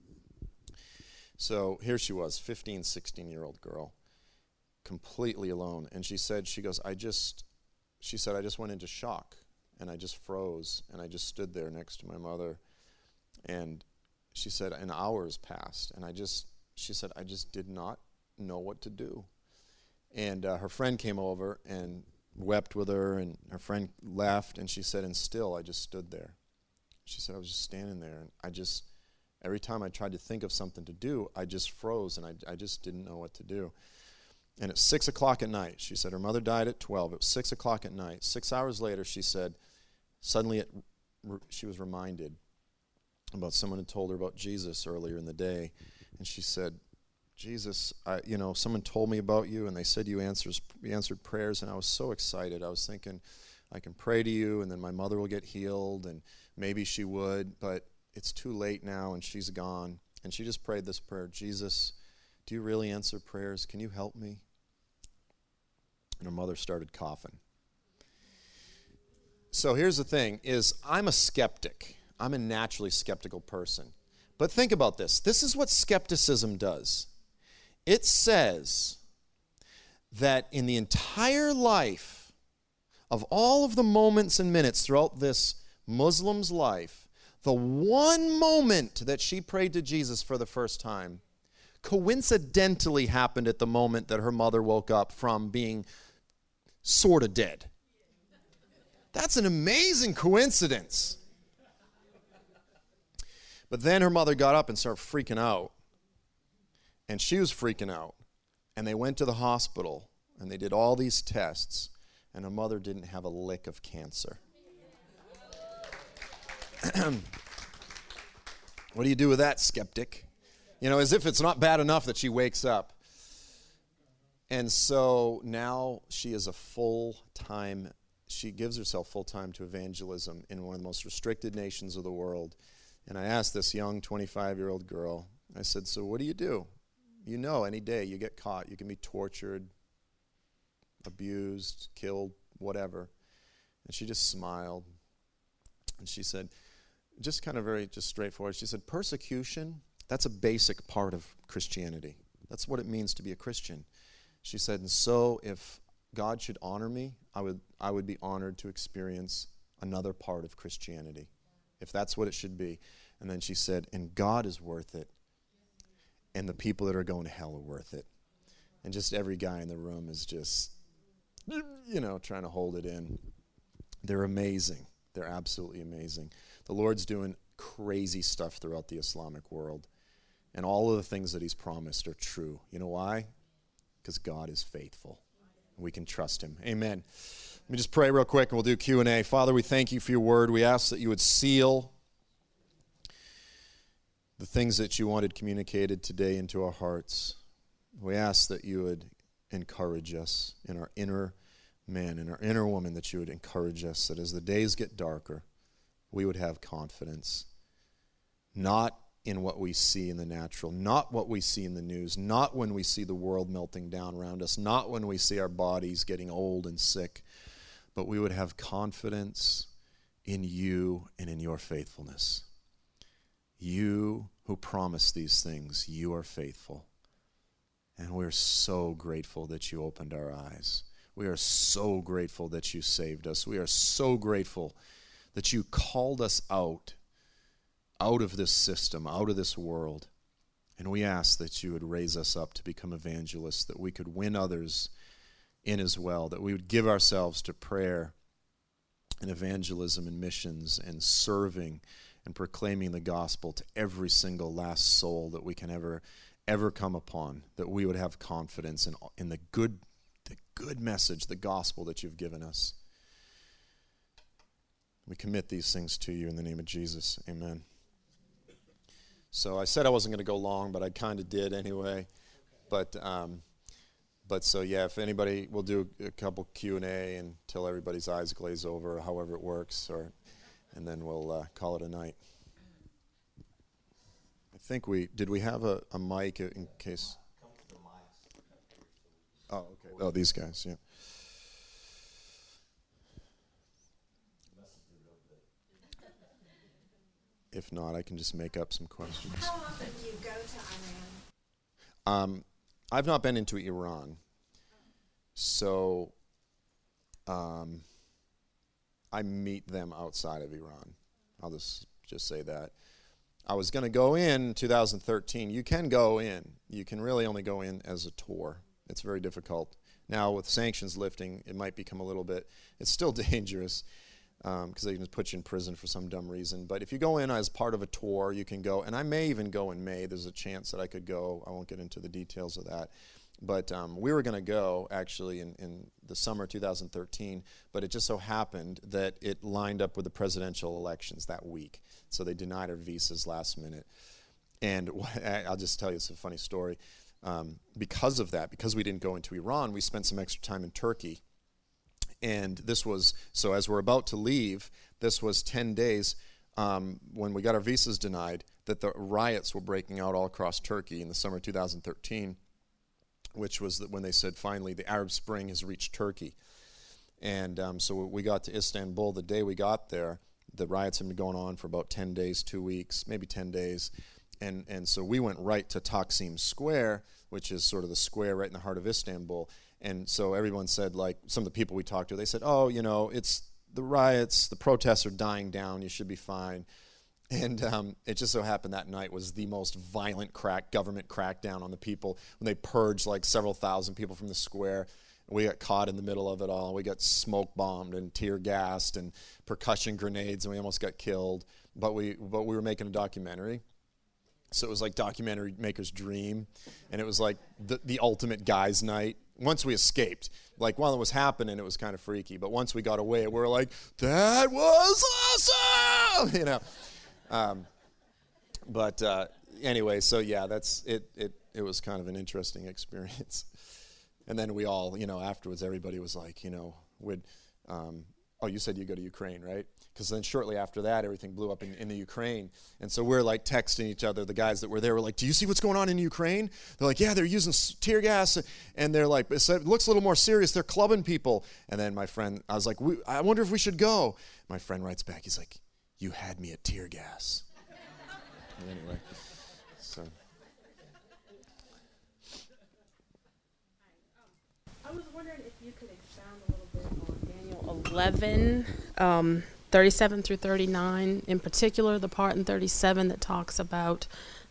So here she was, 15, 16-year-old girl, completely alone. And she said, she goes, she said, I just went into shock, and I just froze, and I just stood there next to my mother. And she said, and hours passed, and she said, I just did not know what to do. And her friend came over and wept with her, and her friend left, and she said, and still I just stood there. She said, I was just standing there, and every time I tried to think of something to do, I just froze, and I just didn't know what to do. And at 6 o'clock at night, she said her mother died at 12. It was 6 o'clock at night. 6 hours later, she said, suddenly she was reminded about someone had told her about Jesus earlier in the day. And she said, Jesus, someone told me about you, and they said you answered prayers, and I was so excited. I was thinking, I can pray to you, and then my mother will get healed, and maybe she would, but it's too late now, and she's gone. And she just prayed this prayer, Jesus, do you really answer prayers? Can you help me? And her mother started coughing. So here's the thing, is I'm a skeptic. I'm a naturally skeptical person. But think about this. This is what skepticism does. It says that in the entire life of all of the moments and minutes throughout this Muslim's life, the one moment that she prayed to Jesus for the first time coincidentally happened at the moment that her mother woke up from being sort of dead. That's an amazing coincidence. But then her mother got up and started freaking out. And she was freaking out. And they went to the hospital, and they did all these tests, and her mother didn't have a lick of cancer. What do you do with that, skeptic? As if it's not bad enough that she wakes up. And so now she is she gives herself full-time to evangelism in one of the most restricted nations of the world. And I asked this young 25-year-old girl, I said, so what do you do? Any day you get caught, you can be tortured, abused, killed, whatever. And she just smiled. And she said, just kind of very straightforward, she said, persecution, that's a basic part of Christianity. That's what it means to be a Christian. She said, and so if God should honor me, I would be honored to experience another part of Christianity, if that's what it should be. And then she said, and God is worth it, and the people that are going to hell are worth it. And just every guy in the room is just, trying to hold it in. They're amazing. They're absolutely amazing. The Lord's doing crazy stuff throughout the Islamic world. And all of the things that he's promised are true. You know why? Because God is faithful. We can trust him. Amen. Let me just pray real quick and we'll do Q&A. Father, we thank you for your word. We ask that you would seal the things that you wanted communicated today into our hearts. We ask that you would encourage us in our inner man, in our inner woman, that you would encourage us, that as the days get darker, we would have confidence, not in what we see in the natural, not what we see in the news, not when we see the world melting down around us, not when we see our bodies getting old and sick, but we would have confidence in you and in your faithfulness. You who promised these things, you are faithful. And we're so grateful that you opened our eyes. We are so grateful that you saved us. We are so grateful that you called us out of this system, out of this world. And we ask that you would raise us up to become evangelists, that we could win others in as well, that we would give ourselves to prayer and evangelism and missions and serving and proclaiming the gospel to every single last soul that we can ever come upon, that we would have confidence in the good message, the gospel that you've given us. We commit these things to you in the name of Jesus. Amen. So I said I wasn't going to go long, but I kind of did anyway. But so yeah, if anybody, we'll do a couple Q&A until everybody's eyes glaze over, however it works, and then we'll call it a night. I think did we have a mic in case? Oh, okay. Oh, these guys, yeah. If not, I can just make up some questions. How often do you go to Iran? I've not been into Iran. So I meet them outside of Iran. I'll just say that. I was going to go in 2013. You can go in. You can really only go in as a tour. It's very difficult. Now, with sanctions lifting, it might become a little bit, it's still dangerous because they can just put you in prison for some dumb reason. But if you go in as part of a tour, you can go. And I may even go in May. There's a chance that I could go. I won't get into the details of that. But we were going to go, actually, in the summer of 2013, but it just so happened that it lined up with the presidential elections that week. So they denied our visas last minute. And I'll just tell you, it's a funny story. Because of that, because we didn't go into Iran, we spent some extra time in Turkey. And this was, so as we're about to leave, this was 10 days when we got our visas denied, that the riots were breaking out all across Turkey in the summer of 2013. Which was when they said, finally, the Arab Spring has reached Turkey. And so we got to Istanbul. The day we got there, the riots had been going on for about 10 days, 2 weeks, maybe 10 days. And so we went right to Taksim Square, which is sort of the square right in the heart of Istanbul. And so everyone said, like, some of the people we talked to, they said, oh, you know, it's the riots, the protests are dying down, you should be fine. And it just so happened that night was the most violent government crackdown on the people when they purged like several thousand people from the square. We got caught in the middle of it all. We got smoke bombed and tear gassed and percussion grenades, and we almost got killed. But we were making a documentary. So it was like documentary maker's dream. And it was like the ultimate guys' night. Once we escaped, like while it was happening, it was kind of freaky. But once we got away, we were like, that was awesome! You know. Anyway, so yeah, that's it. It was kind of an interesting experience. And then we all, you know, afterwards, everybody was like, you know, oh, you said you go to Ukraine, right? Because then shortly after that, everything blew up in the Ukraine. And so we're like texting each other. The guys that were there were like, do you see what's going on in Ukraine? They're like, yeah, they're using tear gas. And they're like, it looks a little more serious. They're clubbing people. And then my friend, I was like, I wonder if we should go. My friend writes back, he's like, you had me at tear gas. Anyway, so. I was wondering if you could expound a little bit on Daniel 11, 37 through 39, in particular the part in 37 that talks about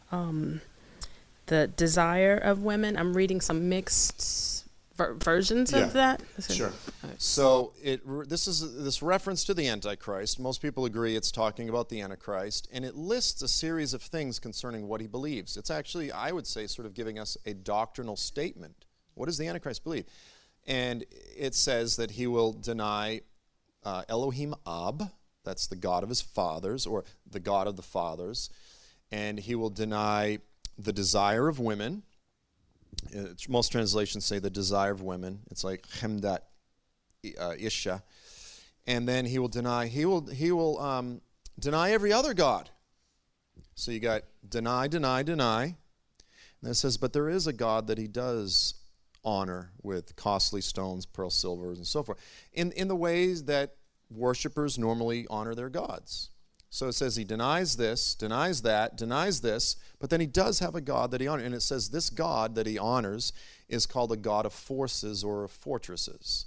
the desire of women. I'm reading some mixed versions of that. Sure. So this reference to the Antichrist, most people agree it's talking about the Antichrist, and it lists a series of things concerning what he believes. It's actually, I would say, sort of giving us a doctrinal statement. What does the Antichrist believe? And it says that he will deny Elohim Ab, that's the God of his fathers, or the God of the fathers, and he will deny the desire of women. Most translations say the desire of women. It's like Chemdat Isha. And then he will deny every other god. So you got deny. And it says, but there is a God that he does honor with costly stones, pearl, silver, and so forth, in the ways that worshipers normally honor their gods. So it says he denies this, denies that, denies this, but then he does have a God that he honors. And it says this God that he honors is called a God of forces or of fortresses.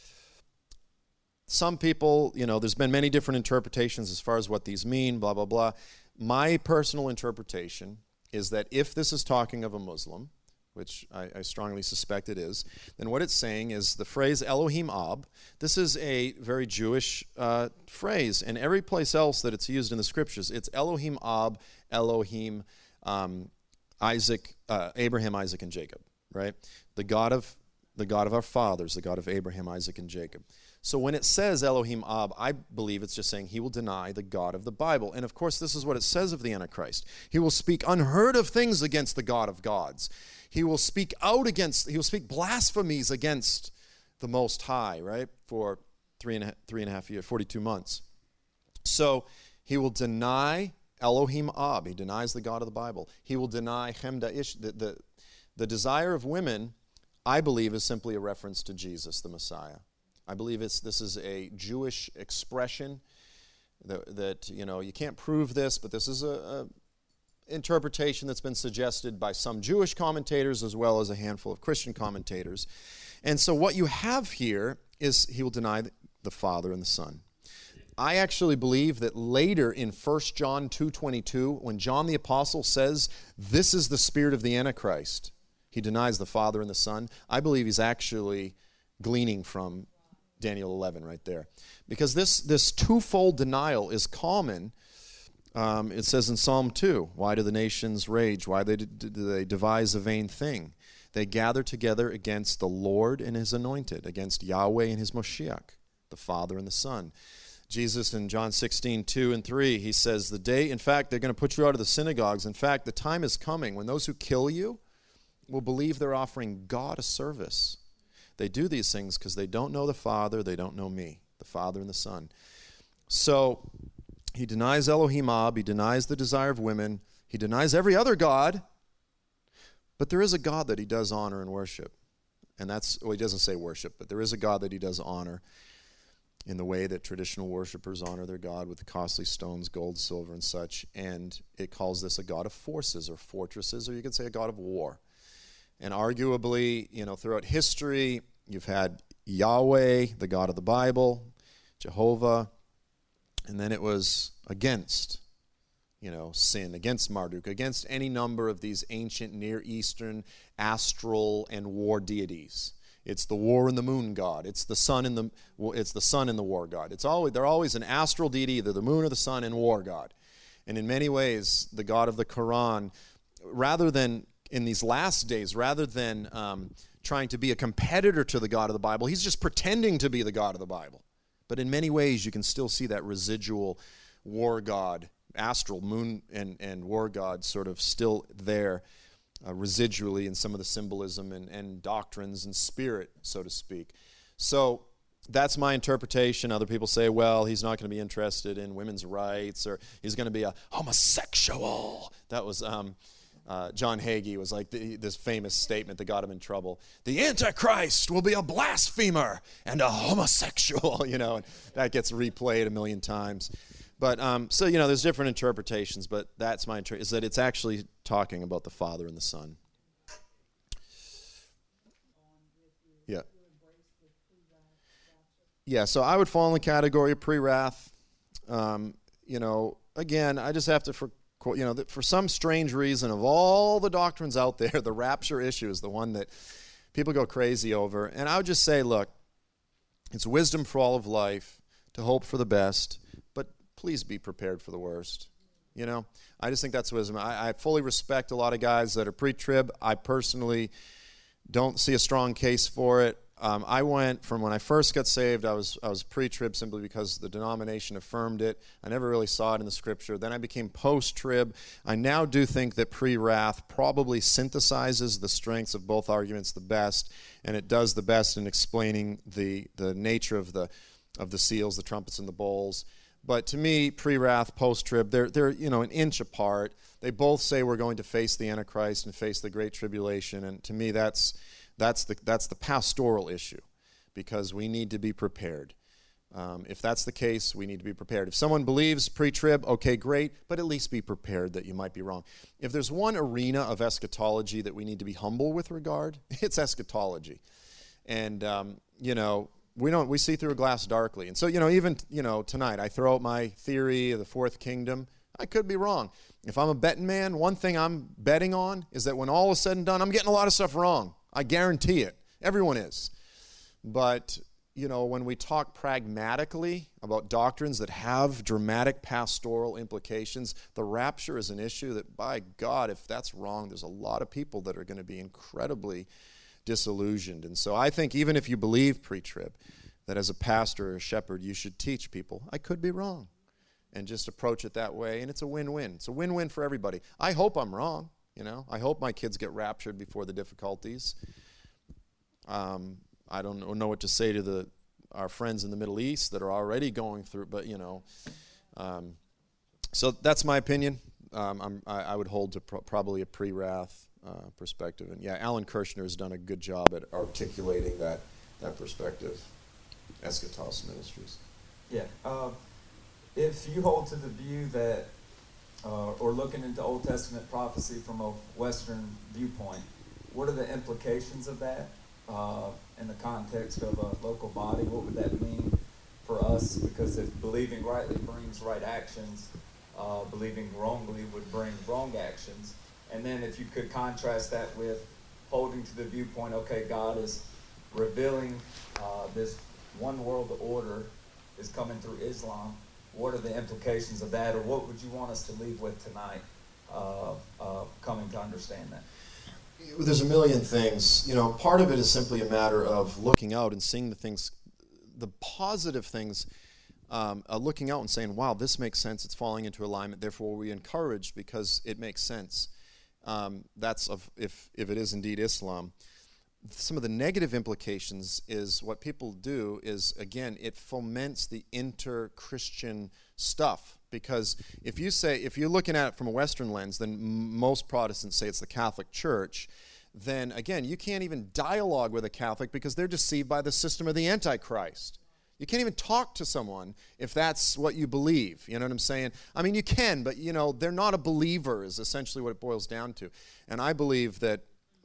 Some people, you know, there's been many different interpretations as far as what these mean, blah, blah, blah. My personal interpretation is that if this is talking of a Muslim, which I strongly suspect it is, then what it's saying is the phrase Elohim Ab. This is a very Jewish phrase, and every place else that it's used in the scriptures, it's Elohim Ab, Elohim, Isaac, Abraham, Isaac, and Jacob, right? The God of our fathers, the God of Abraham, Isaac, and Jacob. So when it says Elohim Ab, I believe it's just saying he will deny the God of the Bible. And of course, this is what it says of the Antichrist. He will speak unheard of things against the God of gods. He will speak blasphemies against the Most High, right? For three and a half years, 42 months. So he will deny Elohim Ab. He denies the God of the Bible. He will deny Chemda Ish. The desire of women, I believe, is simply a reference to Jesus, the Messiah. I believe this is a Jewish expression that you know, you can't prove this, but this is a interpretation that's been suggested by some Jewish commentators as well as a handful of Christian commentators. And so what you have here is he will deny the Father and the Son. I actually believe that later in 1 John 2:22, when John the Apostle says, this is the spirit of the Antichrist, he denies the Father and the Son. I believe he's actually gleaning from Daniel 11 right there. Because this twofold denial is common. It says in Psalm 2, why do the nations rage? Why do they devise a vain thing? They gather together against the Lord and his anointed, against Yahweh and his Moshiach, the Father and the Son. Jesus in John 16:2 and 3, he says, in fact, they're going to put you out of the synagogues. In fact, the time is coming when those who kill you will believe they're offering God a service. They do these things because they don't know the Father, they don't know me, the Father and the Son. So he denies Elohim Ab, he denies the desire of women, he denies every other God, but there is a God that he does honor and worship. And he doesn't say worship, but there is a God that he does honor in the way that traditional worshipers honor their God with the costly stones, gold, silver, and such. And it calls this a God of forces or fortresses, or you could say a God of war. And arguably, throughout history, you've had Yahweh, the God of the Bible, Jehovah, and then it was against, sin, against Marduk, against any number of these ancient Near Eastern astral and war deities. It's the war and the moon god. It's the sun and the war god. They're always an astral deity, either the moon or the sun, and war god. And in many ways, the God of the Quran, rather than in these last days, rather than trying to be a competitor to the God of the Bible, he's just pretending to be the God of the Bible. But in many ways, you can still see that residual war god, astral moon and war god sort of still there. Residually in some of the symbolism and doctrines and spirit, so to speak. So that's my interpretation. Other people say, well, he's not going to be interested in women's rights, or he's going to be a homosexual. That was John Hagee was like this famous statement that got him in trouble. The Antichrist will be a blasphemer and a homosexual, and that gets replayed a million times. But so there's different interpretations, but that's my interpretation, is that it's actually talking about the Father and the Son. Yeah. Yeah. So I would fall in the category of pre-wrath. Again, I just have to for some strange reason, of all the doctrines out there, the rapture issue is the one that people go crazy over. And I would just say, look, it's wisdom for all of life to hope for the best. Please be prepared for the worst. I just think that's wisdom. I fully respect a lot of guys that are pre-trib. I personally don't see a strong case for it. I went from when I first got saved, I was pre-trib simply because the denomination affirmed it. I never really saw it in the scripture. Then I became post-trib. I now do think that pre-wrath probably synthesizes the strengths of both arguments the best, and it does the best in explaining the nature of the seals, the trumpets, and the bowls. But to me, pre-wrath, post-trib, they're an inch apart. They both say we're going to face the Antichrist and face the Great Tribulation, and to me, that's the pastoral issue, because we need to be prepared. If that's the case, we need to be prepared. If someone believes pre-trib, okay, great, but at least be prepared that you might be wrong. If there's one arena of eschatology that we need to be humble with regard, it's eschatology, and we see through a glass darkly. And so, even, tonight, I throw out my theory of the fourth kingdom. I could be wrong. If I'm a betting man, one thing I'm betting on is that when all is said and done, I'm getting a lot of stuff wrong. I guarantee it. Everyone is. But, when we talk pragmatically about doctrines that have dramatic pastoral implications, the rapture is an issue that, by God, if that's wrong, there's a lot of people that are going to be incredibly disillusioned. And so I think even if you believe pre-trib, that as a pastor or a shepherd, you should teach people, I could be wrong, and just approach it that way, and it's a win-win. It's a win-win for everybody. I hope I'm wrong, I hope my kids get raptured before the difficulties. I don't know what to say to our friends in the Middle East that are already going through, but, so that's my opinion. I would hold to probably a pre-wrath perspective. And yeah, Alan Kirshner has done a good job at articulating that perspective. Eschatos Ministries. Yeah. If you hold to the view that, or looking into Old Testament prophecy from a Western viewpoint, what are the implications of that? in the context of a local body, what would that mean for us? Because if believing rightly brings right actions, believing wrongly would bring wrong actions. And then if you could contrast that with holding to the viewpoint, okay, God is revealing this one world order is coming through Islam. What are the implications of that, or what would you want us to leave with tonight, coming to understand that? There's a million things. Part of it is simply a matter of looking out and seeing the things, the positive things, looking out and saying, wow, this makes sense, it's falling into alignment, therefore we encourage because it makes sense. That's if it is indeed Islam. Some of the negative implications is what people do is, again, it foments the inter-Christian stuff. Because if you're looking at it from a Western lens, then most Protestants say it's the Catholic Church, then again, you can't even dialogue with a Catholic because they're deceived by the system of the Antichrist. You can't even talk to someone if that's what you believe. You know what I'm saying? I mean, you can, but they're not a believer is essentially what it boils down to. And I believe that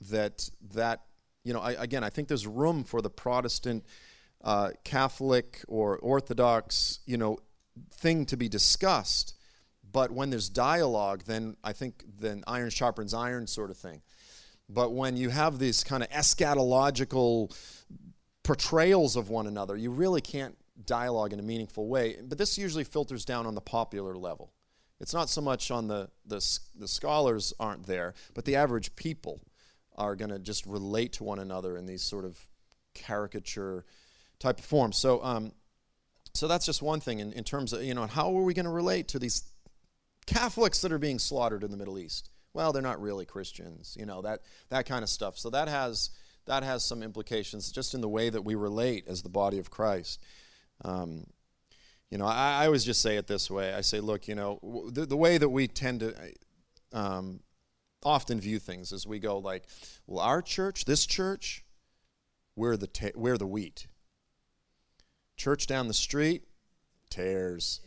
I think there's room for the Protestant, Catholic, or Orthodox, thing to be discussed. But when there's dialogue, then I think iron sharpens iron sort of thing. But when you have these kind of eschatological portrayals of one another, you really can't dialogue in a meaningful way. But this usually filters down on the popular level. It's not so much on the scholars aren't there, but the average people are going to just relate to one another in these sort of caricature type of forms. So that's just one thing in terms of, how are we going to relate to these Catholics that are being slaughtered in the Middle East? Well, they're not really Christians, that kind of stuff. So that has some implications just in the way that we relate as the body of Christ. I always just say it this way. I say, look, the way that we tend to often view things is we go like, well, our church, this church, we're the wheat. Church down the street, tares.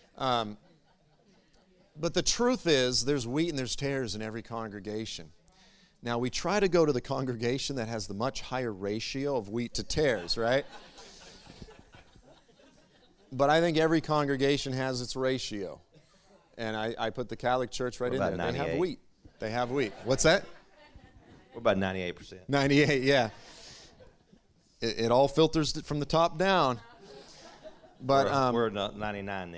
But the truth is, there's wheat and there's tares in every congregation. Now, we try to go to the congregation that has the much higher ratio of wheat to tares, right? But I think every congregation has its ratio. And I put the Catholic Church right in there. 98? They have wheat. They have wheat. What's that? We're about 98%. 98, yeah. It all filters from the top down. But we're 99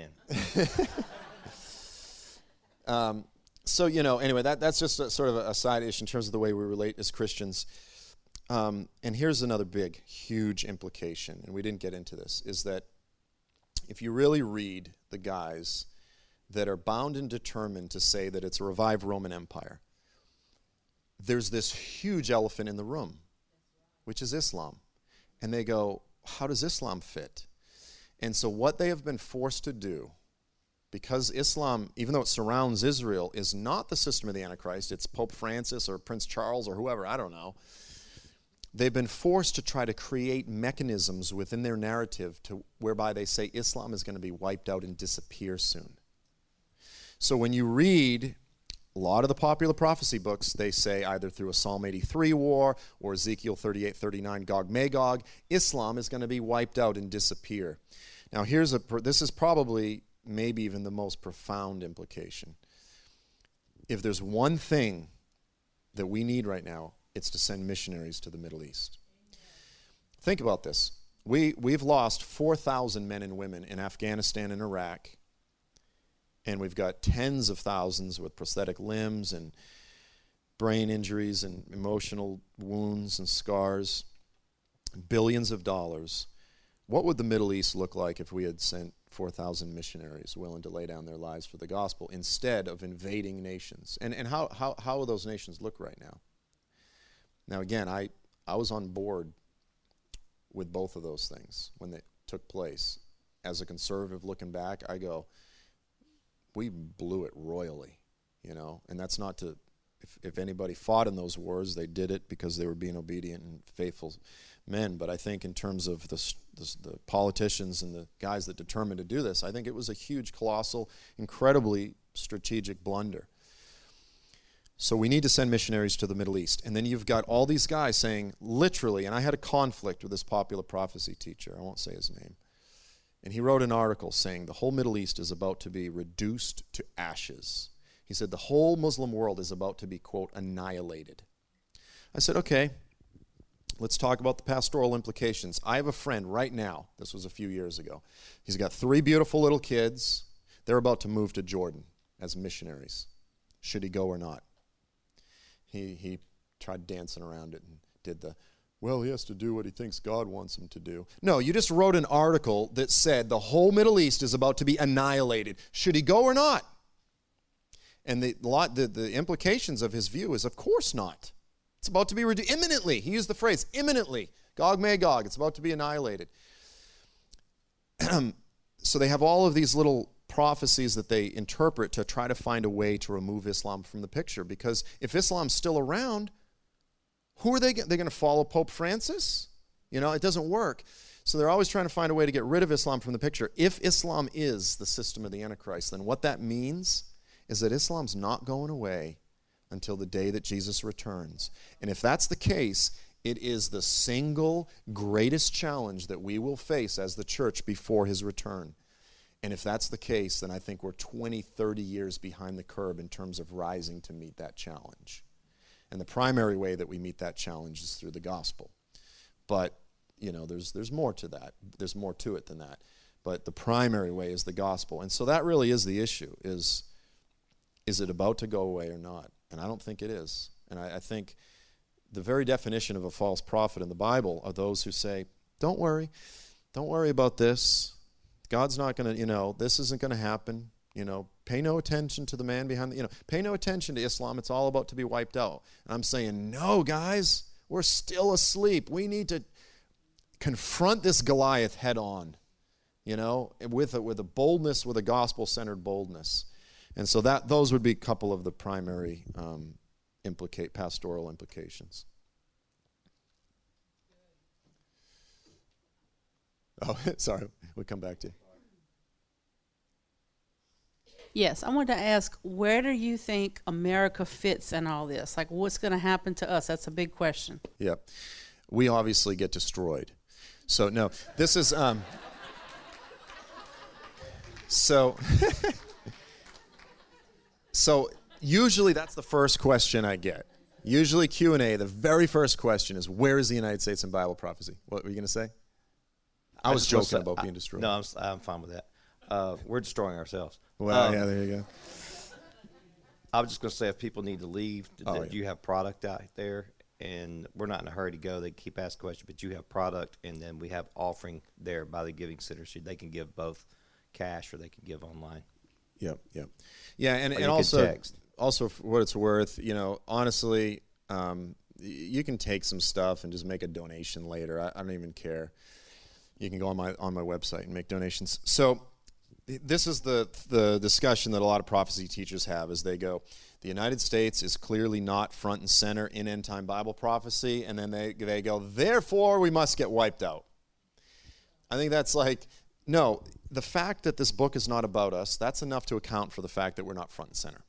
then. So, anyway, that's just sort of a side issue in terms of the way we relate as Christians. And here's another big, huge implication, and we didn't get into this, is that if you really read the guys that are bound and determined to say that it's a revived Roman Empire, there's this huge elephant in the room, which is Islam. And they go, how does Islam fit? And so what they have been forced to do, because Islam, even though it surrounds Israel, is not the system of the Antichrist, it's Pope Francis or Prince Charles or whoever, I don't know. They've been forced to try to create mechanisms within their narrative whereby they say Islam is going to be wiped out and disappear soon. So when you read a lot of the popular prophecy books, they say either through a Psalm 83 war or Ezekiel 38-39 Gog-Magog, Islam is going to be wiped out and disappear. Now this is probably maybe even the most profound implication. If there's one thing that we need right now, it's to send missionaries to the Middle East. Think about this. We've lost 4,000 men and women in Afghanistan and Iraq, and we've got tens of thousands with prosthetic limbs and brain injuries and emotional wounds and scars, billions of dollars. What would the Middle East look like if we had sent 4,000 missionaries willing to lay down their lives for the gospel instead of invading nations? And how will those nations look right now? Now, again, I was on board with both of those things when they took place. As a conservative looking back, I go, we blew it royally, and that's not to, if anybody fought in those wars, they did it because they were being obedient and faithful men. But I think in terms of the politicians and the guys that determined to do this, I think it was a huge, colossal, incredibly strategic blunder. So we need to send missionaries to the Middle East. And then you've got all these guys saying, literally, and I had a conflict with this popular prophecy teacher. I won't say his name. And he wrote an article saying the whole Middle East is about to be reduced to ashes. He said the whole Muslim world is about to be, quote, annihilated. I said, okay, let's talk about the pastoral implications. I have a friend right now, this was a few years ago. He's got 3 beautiful little kids. They're about to move to Jordan as missionaries. Should he go or not? He tried dancing around it and did the, well, he has to do what he thinks God wants him to do. No, you just wrote an article that said the whole Middle East is about to be annihilated. Should he go or not? And the implications of his view is, of course not. It's about to be imminently. He used the phrase, imminently. Gog, Magog. It's about to be annihilated. So they have all of these little prophecies that they interpret to try to find a way to remove Islam from the picture. Because if Islam's still around, who are they? They're going to follow Pope Francis? It doesn't work. So they're always trying to find a way to get rid of Islam from the picture. If Islam is the system of the Antichrist, then what that means is that Islam's not going away until the day that Jesus returns. And if that's the case, it is the single greatest challenge that we will face as the church before his return. And if that's the case, then I think we're 20, 30 years behind the curve in terms of rising to meet that challenge. And the primary way that we meet that challenge is through the gospel. But, there's more to that. There's more to it than that. But the primary way is the gospel. And so that really is the issue, is it about to go away or not? And I don't think it is. And I think the very definition of a false prophet in the Bible are those who say, don't worry about this. God's not going to, this isn't going to happen. Pay no attention to the man behind pay no attention to Islam. It's all about to be wiped out. And I'm saying, no, guys, we're still asleep. We need to confront this Goliath head on, with a boldness, with a gospel-centered boldness. And so those would be a couple of the primary pastoral implications. Oh, sorry, we'll come back to you. Yes, I wanted to ask, where do you think America fits in all this? Like, what's going to happen to us? That's a big question. Yeah. We obviously get destroyed. So, no, this is, so usually that's the first question I get. Usually Q&A, the very first question is, where is the United States in Bible prophecy? What were you going to say? I was joking about being destroyed. No, I'm fine with that. We're destroying ourselves. Well, yeah, there you go. I was just going to say, if people need to leave, you have product out there, and we're not in a hurry to go. They keep asking questions, but you have product, and then we have offering there by the Giving Center. So they can give both cash or they can give online. Yep. Yeah, and also for what it's worth, honestly, you can take some stuff and just make a donation later. I don't even care. You can go on my website and make donations. So this is the discussion that a lot of prophecy teachers have as they go, the United States is clearly not front and center in end-time Bible prophecy, and then they go, therefore we must get wiped out. I think that's like, no, the fact that this book is not about us, that's enough to account for the fact that we're not front and center.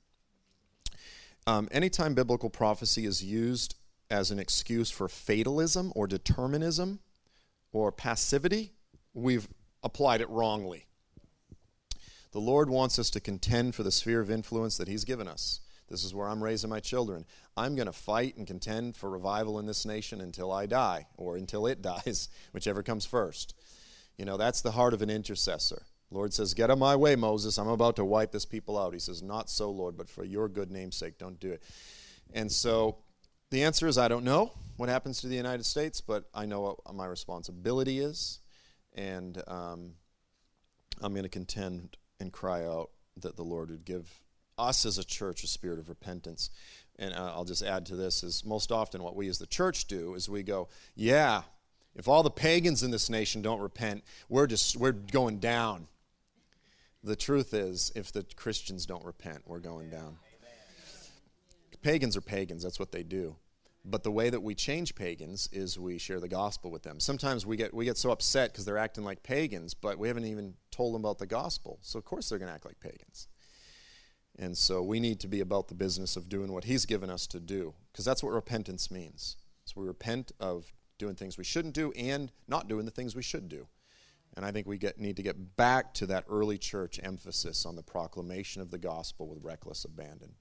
Anytime biblical prophecy is used as an excuse for fatalism or determinism or passivity, we've applied it wrongly. The Lord wants us to contend for the sphere of influence that he's given us. This is where I'm raising my children. I'm going to fight and contend for revival in this nation until I die, or until it dies, whichever comes first. That's the heart of an intercessor. The Lord says, get out of my way, Moses. I'm about to wipe this people out. He says, not so, Lord, but for your good name's sake, don't do it. And so the answer is, I don't know what happens to the United States, but I know what my responsibility is, and I'm going to contend and cry out that the Lord would give us as a church a spirit of repentance. And I'll just add to this, is most often what we as the church do is we go, yeah, if all the pagans in this nation don't repent, we're going down. The truth is, if the Christians don't repent, we're going down. Pagans are pagans, that's what they do. But the way that we change pagans is we share the gospel with them. Sometimes we get so upset because they're acting like pagans, but we haven't even told them about the gospel. So of course they're going to act like pagans. And so we need to be about the business of doing what he's given us to do, because that's what repentance means. So we repent of doing things we shouldn't do and not doing the things we should do. And I think we need to get back to that early church emphasis on the proclamation of the gospel with reckless abandon.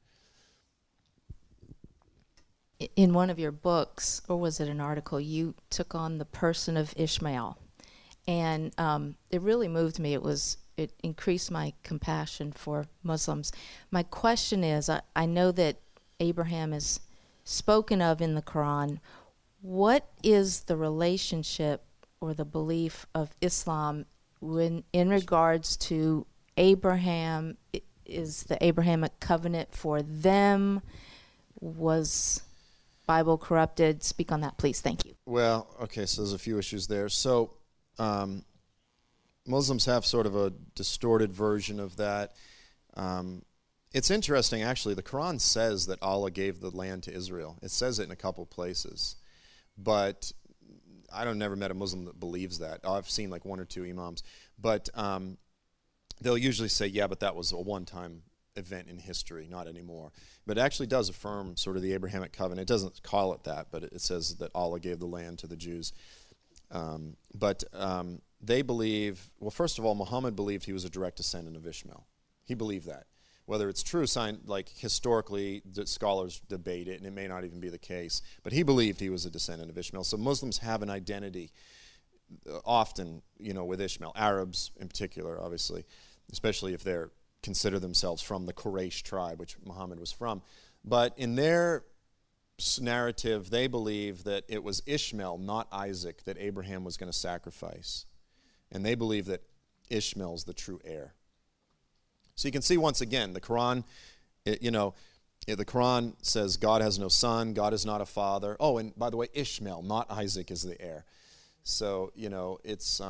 In one of your books, or was it an article, you took on the person of Ishmael. And it really moved me. It increased my compassion for Muslims. My question is, I know that Abraham is spoken of in the Quran. What is the relationship or the belief of Islam in regards to Abraham? Is the Abrahamic covenant for them? Was Bible corrupted? Speak on that, please. Thank you. Well, okay, so there's a few issues there. So Muslims have sort of a distorted version of that. It's interesting, actually. The Quran says that Allah gave the land to Israel. It says it in a couple places. But never met a Muslim that believes that. I've seen like one or two imams. But they'll usually say, yeah, but that was a one-time event in history, not anymore. But it actually does affirm sort of the Abrahamic covenant. It doesn't call it that, but it says that Allah gave the land to the Jews. But they believe, well, first of all, Muhammad believed he was a direct descendant of Ishmael. He believed that. Whether it's true, like historically, the scholars debate it, and it may not even be the case. But he believed he was a descendant of Ishmael. So Muslims have an identity often, with Ishmael. Arabs in particular, obviously, especially if they consider themselves from the Quraysh tribe, which Muhammad was from. But in their narrative, they believe that it was Ishmael, not Isaac, that Abraham was going to sacrifice. And they believe that Ishmael's the true heir. So you can see once again, the Quran, the Quran says God has no son, God is not a father. Oh, and by the way, Ishmael, not Isaac, is the heir. So, it's,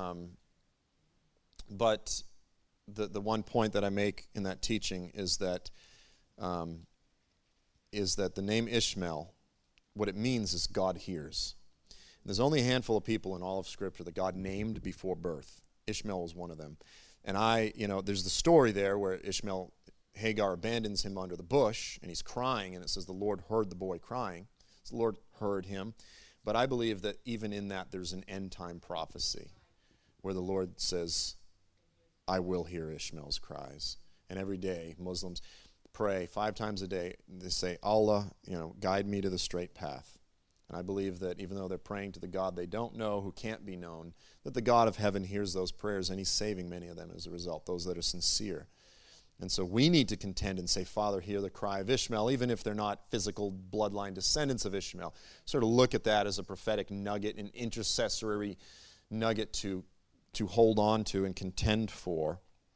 but the one point that I make in that teaching is that the name Ishmael, what it means is God hears. And there's only a handful of people in all of Scripture that God named before birth. Ishmael was one of them. And there's the story there where Hagar abandons him under the bush, and he's crying, and it says the Lord heard the boy crying. So the Lord heard him. But I believe that even in that, there's an end-time prophecy where the Lord says, I will hear Ishmael's cries. And every day, Muslims pray 5 times a day. They say, Allah, guide me to the straight path. And I believe that even though they're praying to the God they don't know, who can't be known, that the God of heaven hears those prayers, and he's saving many of them as a result, those that are sincere. And so we need to contend and say, Father, hear the cry of Ishmael, even if they're not physical bloodline descendants of Ishmael. Sort of look at that as a prophetic nugget, an intercessory nugget to hold on to and contend for.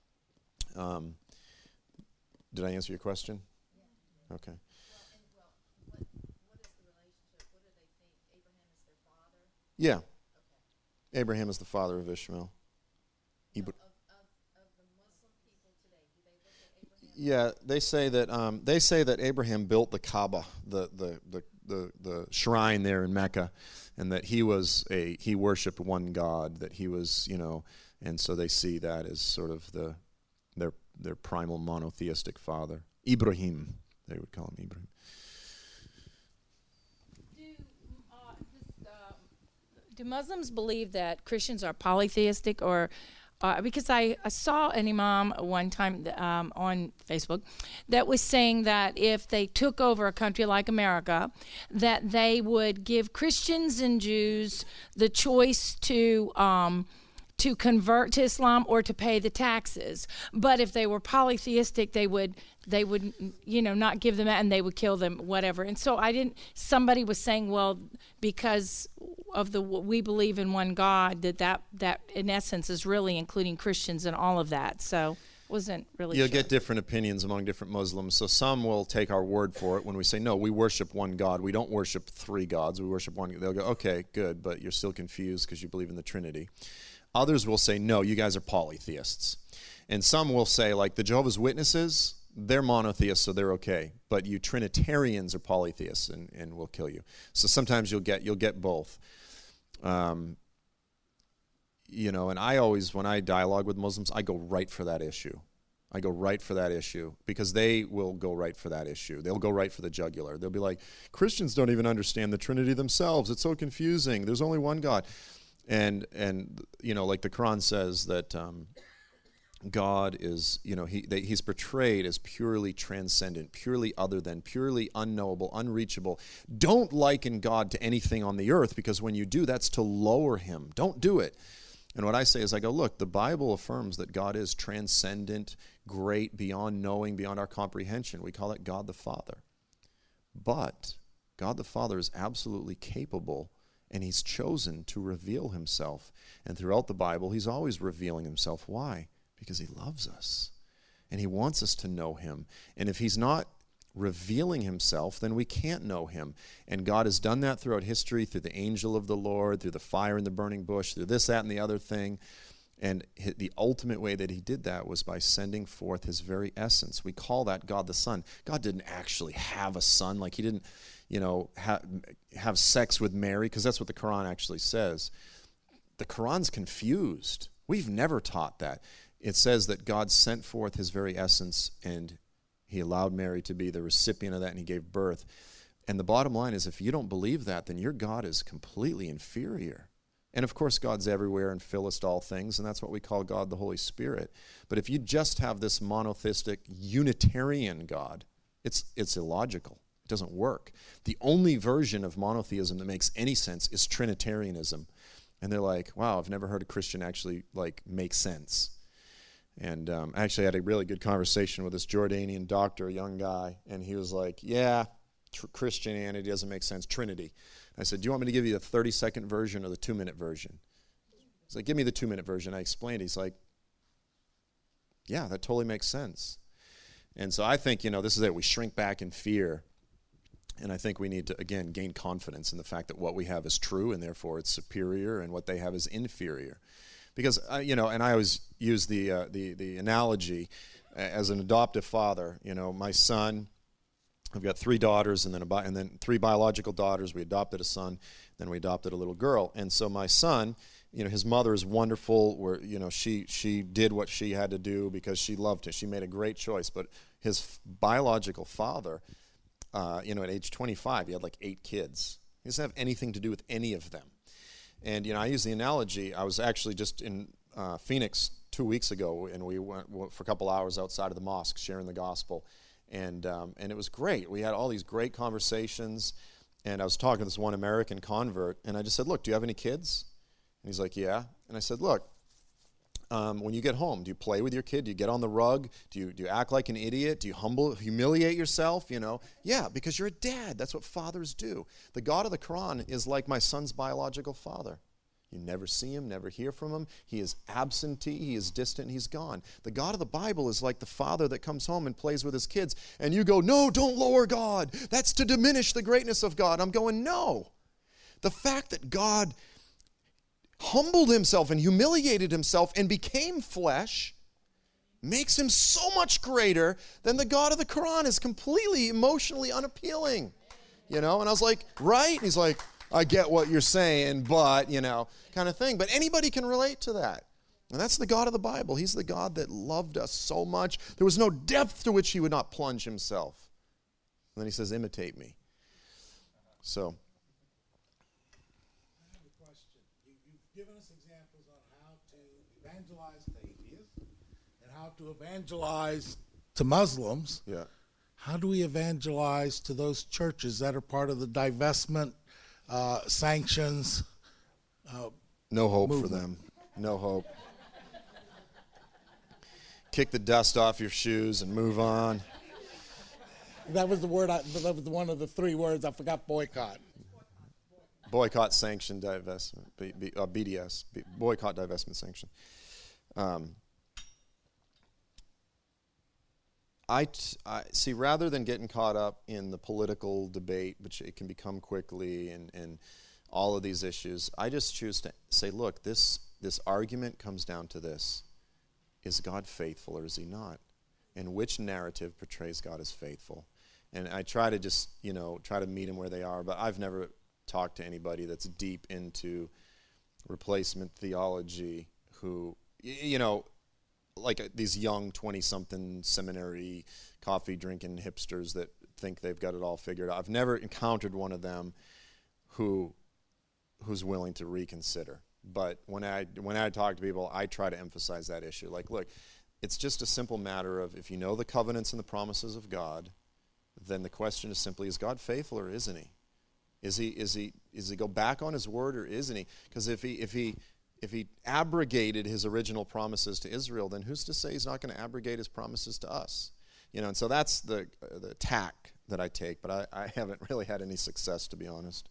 Did I answer your question? Yeah. Okay. Yeah. Okay. Abraham is the father of Ishmael. Of the Muslim people today, do they look at Abraham? Yeah, they say that Abraham built the Kaaba, the shrine there in Mecca, and that he worshipped one God, that he was, and so they see that as sort of their primal monotheistic father. Ibrahim, they would call him Ibrahim. Do Muslims believe that Christians are polytheistic, or because I saw an imam one time on Facebook that was saying that if they took over a country like America, that they would give Christians and Jews the choice to convert to Islam or to pay the taxes. But if they were polytheistic, they would not give them that, and they would kill them, whatever. And so somebody was saying, well, because of we believe in one God, that in essence is really including Christians and all of that. So wasn't really You'll sure. get different opinions among different Muslims. So some will take our word for it when we say, no, we worship one God. We don't worship 3 gods. We worship one. They'll go, okay, good, but you're still confused because you believe in the Trinity. Others will say, no, you guys are polytheists. And some will say, like the Jehovah's Witnesses, they're monotheists, so they're okay. But you Trinitarians are polytheists, and we'll kill you. So sometimes you'll get both. And I always, when I dialogue with Muslims, I go right for that issue. I go right for that issue because they will go right for that issue. They'll go right for the jugular. They'll be like, Christians don't even understand the Trinity themselves. It's so confusing. There's only one God. And like the Quran says that God is, he's portrayed as purely transcendent, purely other than, purely unknowable, unreachable. Don't liken God to anything on the earth, because when you do, that's to lower him. Don't do it. And what I say is, I go, look, the Bible affirms that God is transcendent, great, beyond knowing, beyond our comprehension. We call it God the Father. But God the Father is absolutely capable, and he's chosen to reveal himself. And throughout the Bible, he's always revealing himself. Why? Because he loves us, and he wants us to know him. And if he's not revealing himself, then we can't know him. And God has done that throughout history, through the angel of the Lord, through the fire in the burning bush, through this, that, and the other thing. And the ultimate way that he did that was by sending forth his very essence. We call that God the Son. God didn't actually have a son, like he didn't, have sex with Mary, because that's what the Quran actually says. The Quran's confused. We've never taught that. It says that God sent forth his very essence, and he allowed Mary to be the recipient of that, and he gave birth. And the bottom line is, if you don't believe that, then your God is completely inferior. And of course, God's everywhere and fillest all things, and that's what we call God the Holy Spirit. But if you just have this monotheistic Unitarian God, it's illogical. It doesn't work. The only version of monotheism that makes any sense is Trinitarianism. And they're like, wow, I've never heard a Christian actually make sense. And I actually had a really good conversation with this Jordanian doctor, a young guy, and he was like, yeah, Christianity doesn't make sense, Trinity. I said, do you want me to give you the 30-second version or the 2-minute version? He's like, give me the 2-minute version. I explained. He's like, yeah, that totally makes sense. And so I think, this is it. We shrink back in fear. And I think we need to, again, gain confidence in the fact that what we have is true, and therefore it's superior, and what they have is inferior. Because, and I always use the analogy as an adoptive father. My son, I've got 3 daughters and then 3 biological daughters. We adopted a son, then we adopted a little girl. And so my son, his mother is wonderful, where, she did what she had to do because she loved him. She made a great choice. But his biological father, at age 25, he had like 8 kids. He doesn't have anything to do with any of them. And, I use the analogy. I was actually just in Phoenix 2 weeks ago, and we went for a couple hours outside of the mosque sharing the gospel. And it was great. We had all these great conversations. And I was talking to this one American convert, and I just said, look, do you have any kids? And he's like, yeah. And I said, look, when you get home, do you play with your kid? Do you get on the rug? Do you act like an idiot? Do you humiliate yourself? Yeah, because you're a dad. That's what fathers do. The God of the Quran is like my son's biological father. You never see him, never hear from him. He is absentee, he is distant, he's gone. The God of the Bible is like the father that comes home and plays with his kids. And you go, no, don't lower God. That's to diminish the greatness of God. I'm going, no. The fact that God humbled himself and humiliated himself and became flesh makes him so much greater than the God of the Quran is completely emotionally unappealing. And I was like, right? And he's like, I get what you're saying, but, kind of thing. But anybody can relate to that. And that's the God of the Bible. He's the God that loved us so much. There was no depth to which he would not plunge himself. And then he says, imitate me. So. I have a question. You've given us examples on how to evangelize to atheists and how to evangelize to Muslims. Yeah. How do we evangelize to those churches that are part of the divestment sanctions? No hope movement. for them. No hope. Kick the dust off your shoes and move on. That was the word. That was one of the 3 words. I forgot. Boycott. Boycott, sanction, divestment. BDS. Boycott, divestment, sanction. I see, rather than getting caught up in the political debate, which it can become quickly, and all of these issues, I just choose to say, look, this argument comes down to this. Is God faithful or is he not? And which narrative portrays God as faithful? And I try to just, try to meet them where they are, but I've never talked to anybody that's deep into replacement theology who, like these young 20-something seminary coffee-drinking hipsters that think they've got it all figured out. I've never encountered one of them who's willing to reconsider. But when I talk to people, I try to emphasize that issue. Like, look, it's just a simple matter of, if you know the covenants and the promises of God, then the question is simply, is God faithful or isn't he? Is he go back on his word or isn't he? Because if he abrogated his original promises to Israel, then who's to say he's not going to abrogate his promises to us? And so that's the tack that I take, but I haven't really had any success, to be honest.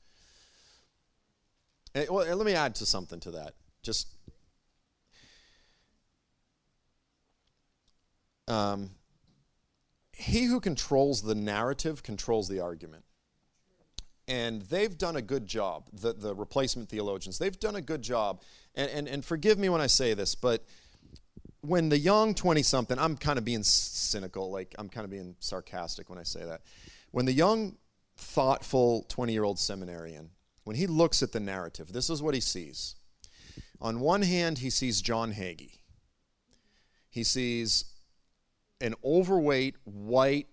Well, let me add to something to that. Just he who controls the narrative controls the argument. And they've done a good job, the replacement theologians. They've done a good job. And forgive me when I say this, but when the young 20-something, I'm kind of being cynical, like I'm kind of being sarcastic when I say that. When the young, thoughtful 20-year-old seminarian, when he looks at the narrative, this is what he sees. On one hand, he sees John Hagee. He sees an overweight, white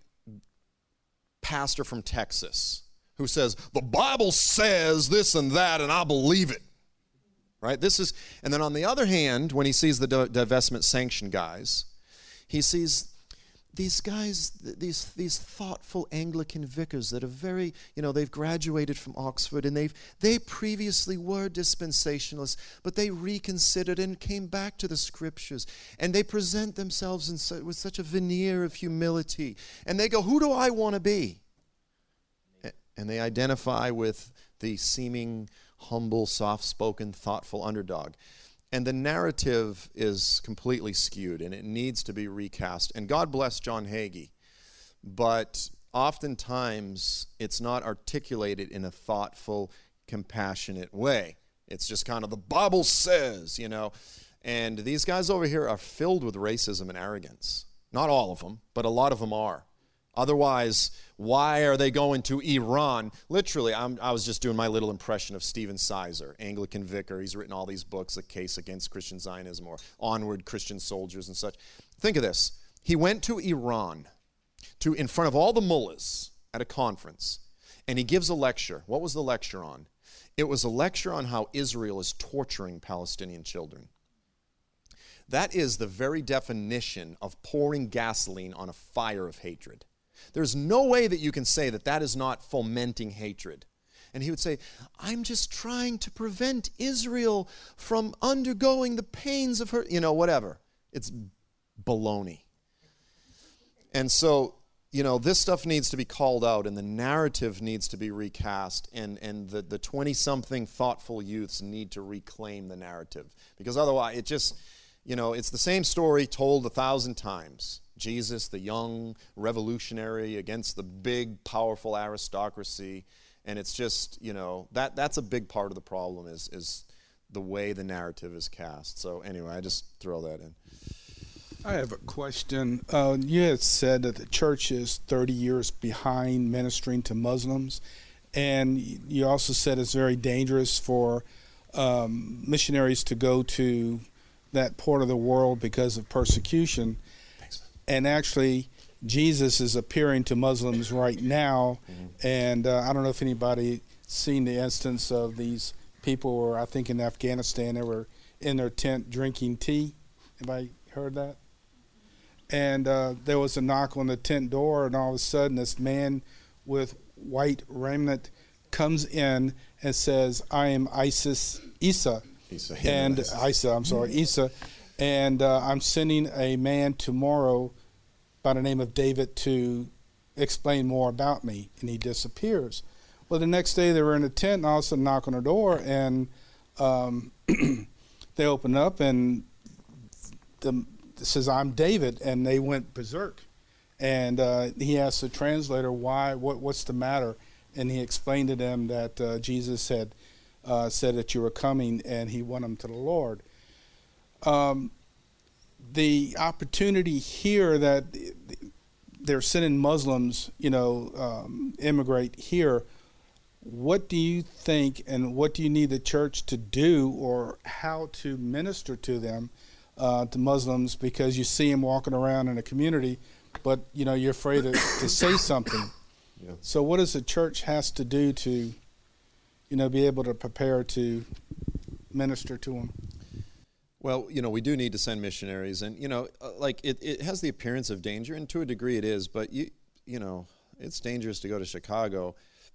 pastor from Texas who says, the Bible says this and that, and I believe it. Right? And then on the other hand, when he sees the divestment sanction guys, he sees these guys, these thoughtful Anglican vicars that are very, they've graduated from Oxford, and they previously were dispensationalists, but they reconsidered and came back to the scriptures, and they present themselves with such a veneer of humility, and they go, who do I want to be? And they identify with the seeming humble, soft-spoken, thoughtful underdog. And the narrative is completely skewed, and it needs to be recast. And God bless John Hagee, but oftentimes it's not articulated in a thoughtful, compassionate way. It's just kind of, the Bible says, And these guys over here are filled with racism and arrogance. Not all of them, but a lot of them are. Otherwise, why are they going to Iran? Literally, I was just doing my little impression of Stephen Sizer, Anglican vicar. He's written all these books, A Case Against Christian Zionism, or Onward Christian Soldiers and such. Think of this. He went to Iran in front of all the mullahs at a conference, and he gives a lecture. What was the lecture on? It was a lecture on how Israel is torturing Palestinian children. That is the very definition of pouring gasoline on a fire of hatred. There's no way that you can say that that is not fomenting hatred. And he would say, I'm just trying to prevent Israel from undergoing the pains of her, whatever. It's baloney. And so, this stuff needs to be called out, and the narrative needs to be recast, and the 20-something thoughtful youths need to reclaim the narrative. Because otherwise, it just, it's the same story told 1,000 times. Jesus, the young revolutionary against the big, powerful aristocracy. And it's just, that's a big part of the problem is the way the narrative is cast. So anyway, I just throw that in. I have a question. You had said that the church is 30 years behind ministering to Muslims. And you also said it's very dangerous for missionaries to go to that part of the world because of persecution. And actually, Jesus is appearing to Muslims right now, and I don't know if anybody seen the instance of these people, or I think in Afghanistan, they were in their tent drinking tea. Anybody heard that? And there was a knock on the tent door, and all of a sudden, this man with white raiment comes in and says, "I am Isa, and I'm sending a man tomorrow by the name of David to explain more about me," and he disappears. Well, the next day they were in a tent, and all of a sudden knock on the door, and they open up, and it says, "I'm David," and they went berserk. And he asked the translator, what's the matter? And he explained to them that Jesus had said that you were coming, and he won them to the Lord. The opportunity here that they're sending Muslims, immigrate here, what do you think, and what do you need the church to do, or how to minister to them to Muslims because you see them walking around in a community, but you're afraid to say something. Yeah. So what does the church has to do to, be able to prepare to minister to them? Well, we do need to send missionaries, and it has the appearance of danger, and to a degree it is. But it's dangerous to go to Chicago.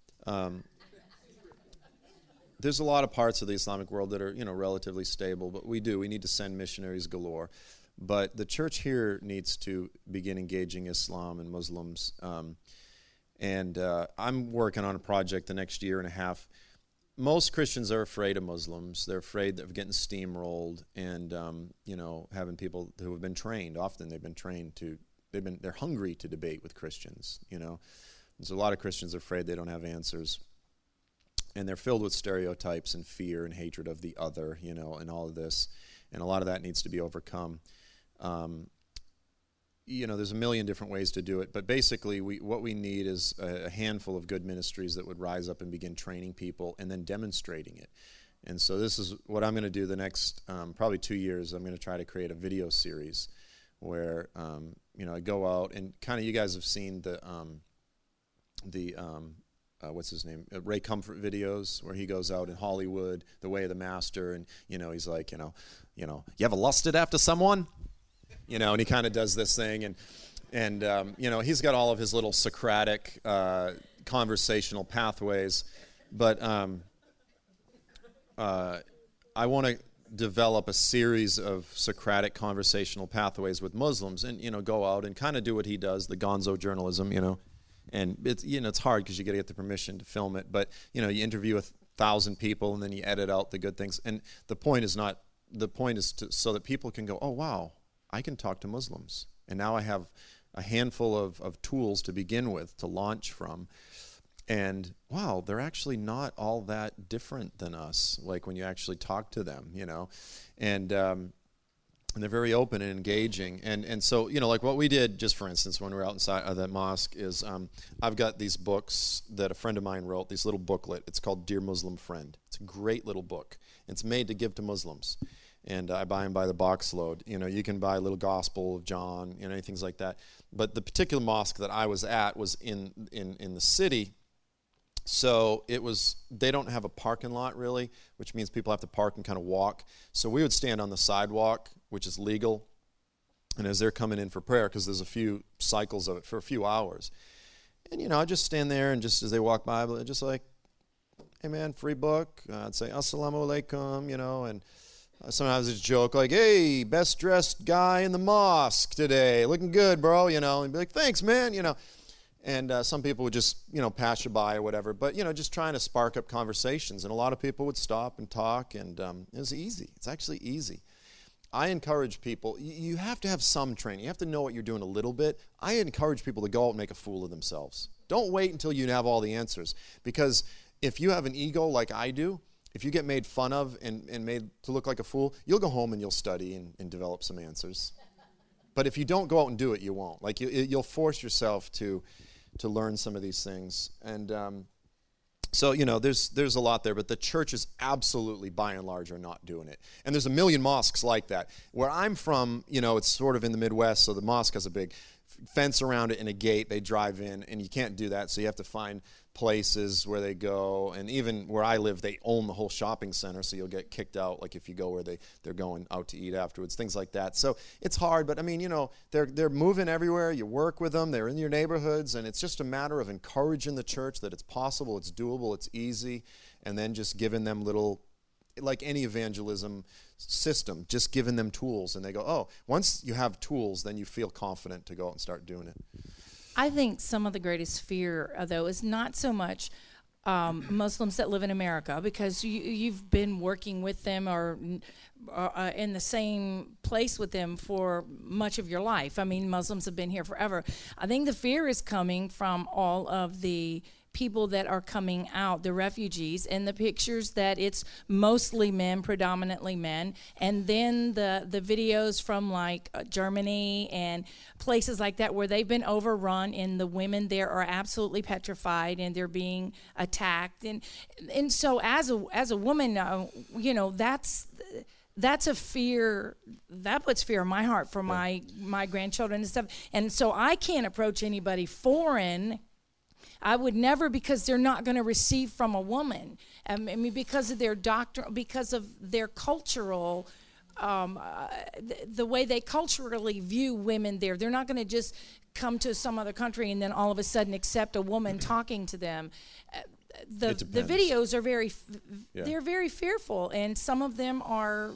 There's a lot of parts of the Islamic world that are relatively stable, but we need to send missionaries galore. But the church here needs to begin engaging Islam and Muslims, and I'm working on a project the next year and a half. Most Christians are afraid of Muslims. They're afraid of getting steamrolled and, having people who have been trained. Often they've been trained they're hungry to debate with Christians, There's a lot of Christians are afraid they don't have answers. And they're filled with stereotypes and fear and hatred of the other, and all of this. And a lot of that needs to be overcome. There's a million different ways to do it, but basically what we need is a handful of good ministries that would rise up and begin training people and then demonstrating it. And so this is what I'm going to do the next probably 2 years. I'm going to try to create a video series where I go out and kind of, you guys have seen the what's his name, Ray Comfort videos, where he goes out in Hollywood, The Way of the Master, and he's like, you ever lusted after someone? And he kind of does this thing, and he's got all of his little Socratic conversational pathways, but I want to develop a series of Socratic conversational pathways with Muslims, and go out and kind of do what he does, the gonzo journalism, and it's it's hard because you got to get the permission to film it, but you interview 1,000 people and then you edit out the good things, and the point is so that people can go, oh wow, I can talk to Muslims, and now I have a handful of tools to begin with, to launch from, and wow, they're actually not all that different than us, like when you actually talk to them, and they're very open and engaging, and so like what we did, just for instance, when we were out inside of that mosque, is I've got these books that a friend of mine wrote, this little booklet. It's called Dear Muslim Friend. It's a great little book. It's made to give to Muslims. And I buy them by the box load. You can buy a little Gospel of John, things like that. But the particular mosque that I was at was in the city, so they don't have a parking lot really, which means people have to park and kind of walk. So we would stand on the sidewalk, which is legal, and as they're coming in for prayer, because there's a few cycles of it for a few hours, and I just stand there, and just as they walk by, I'd just like, hey man, free book. I'd say assalamu alaikum, and sometimes it's a joke like, hey, best dressed guy in the mosque today, looking good, bro, and be like, thanks, man, and some people would just, pass you by or whatever, but, just trying to spark up conversations, and a lot of people would stop and talk, and it was easy. It's actually easy. I encourage people, you have to have some training. You have to know what you're doing a little bit. I encourage people to go out and make a fool of themselves. Don't wait until you have all the answers, because if you have an ego like I do, if you get made fun of and made to look like a fool, you'll go home and you'll study and develop some answers. But if you don't go out and do it, you won't. Like you'll force yourself to learn some of these things. And so, there's a lot there, but the churches absolutely, by and large, are not doing it. And there's a million mosques like that. Where I'm from, it's sort of in the Midwest, so the mosque has a big fence around it and a gate. They drive in, and you can't do that, so you have to find places where they go. And even where I live, they own the whole shopping center, so you'll get kicked out, like if you go where they're going out to eat afterwards, things like that. So it's hard, but I mean, they're moving everywhere. You work with them, they're in your neighborhoods, and it's just a matter of encouraging the church that it's possible, it's doable, it's easy, and then just giving them little, like any evangelism system, just giving them tools, and they go, oh, once you have tools, then you feel confident to go out and start doing it. I think some of the greatest fear, though, is not so much Muslims that live in America, because you've been working with them or in the same place with them for much of your life. I mean, Muslims have been here forever. I think the fear is coming from all of the people that are coming out, the refugees, and the pictures that it's mostly men, predominantly men, and then the videos from like Germany and places like that where they've been overrun, and the women there are absolutely petrified and they're being attacked, and so as a woman, that's a fear that puts fear in my heart for my grandchildren and stuff. And so I can't approach anybody foreign. I would never, because they're not going to receive from a woman. I mean, because of their doctrine, because of their cultural, the way they culturally view women there. They're not going to just come to some other country and then all of a sudden accept a woman talking to them. The videos are they're very fearful, and some of them are,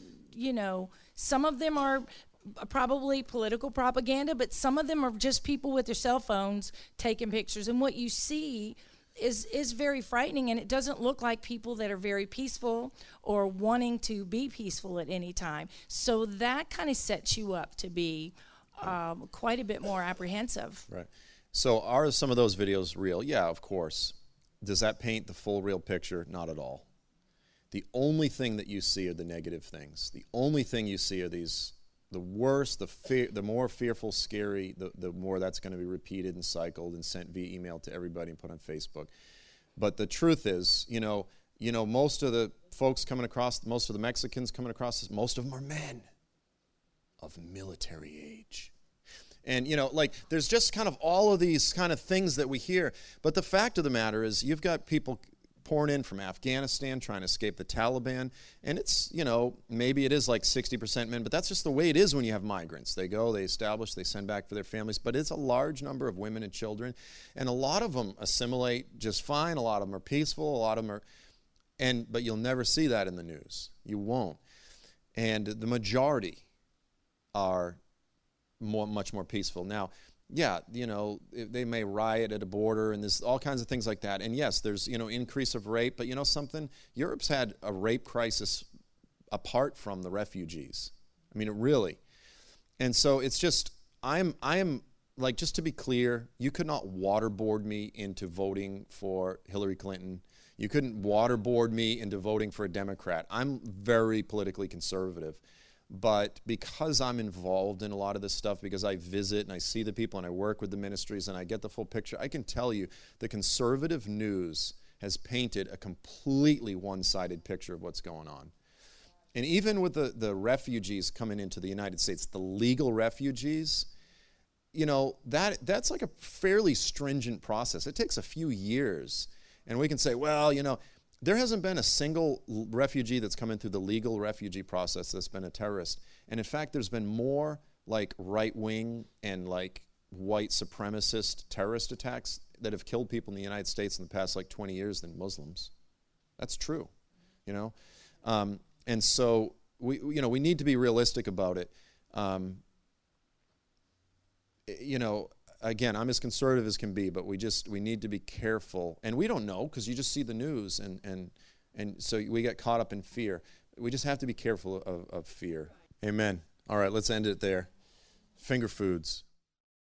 some of them are probably political propaganda, but some of them are just people with their cell phones taking pictures. And what you see is very frightening, and it doesn't look like people that are very peaceful or wanting to be peaceful at any time. So that kind of sets you up to be quite a bit more apprehensive. Right. So are some of those videos real? Yeah, of course. Does that paint the full real picture? Not at all. The only thing that you see are the negative things. The only thing you see are the worse, the more fearful, scary, the more that's going to be repeated and cycled and sent via email to everybody and put on Facebook. But the truth is, most of the folks coming across, most of the Mexicans coming across, most of them are men of military age. And, there's just kind of all of these kind of things that we hear. But the fact of the matter is you've got people pouring in from Afghanistan trying to escape the Taliban. And it's, maybe it is like 60% men, but that's just the way it is when you have migrants. They go, they establish, they send back for their families. But it's a large number of women and children. And a lot of them assimilate just fine. A lot of them are peaceful. A lot of them are, but you'll never see that in the news. You won't. And the majority are much more peaceful. Now, yeah, they may riot at a border and there's all kinds of things like that. And yes, there's, increase of rape, but something? Europe's had a rape crisis apart from the refugees. I mean, it really. And so it's just, I am like, just to be clear, you could not waterboard me into voting for Hillary Clinton. You couldn't waterboard me into voting for a Democrat. I'm very politically conservative. But because I'm involved in a lot of this stuff, because I visit and I see the people and I work with the ministries and I get the full picture, I can tell you the conservative news has painted a completely one-sided picture of what's going on. And even with the refugees coming into the United States, the legal refugees, that's like a fairly stringent process. It takes a few years. And we can say, well, there hasn't been a single refugee that's come in through the legal refugee process that's been a terrorist. And in fact, there's been more like right-wing and like white supremacist terrorist attacks that have killed people in the United States in the past like 20 years than Muslims. That's true, and so we need to be realistic about it. Again, I'm as conservative as can be, but we need to be careful. And we don't know because you just see the news, and so we get caught up in fear. We just have to be careful of fear. Amen. All right, let's end it there. Finger foods.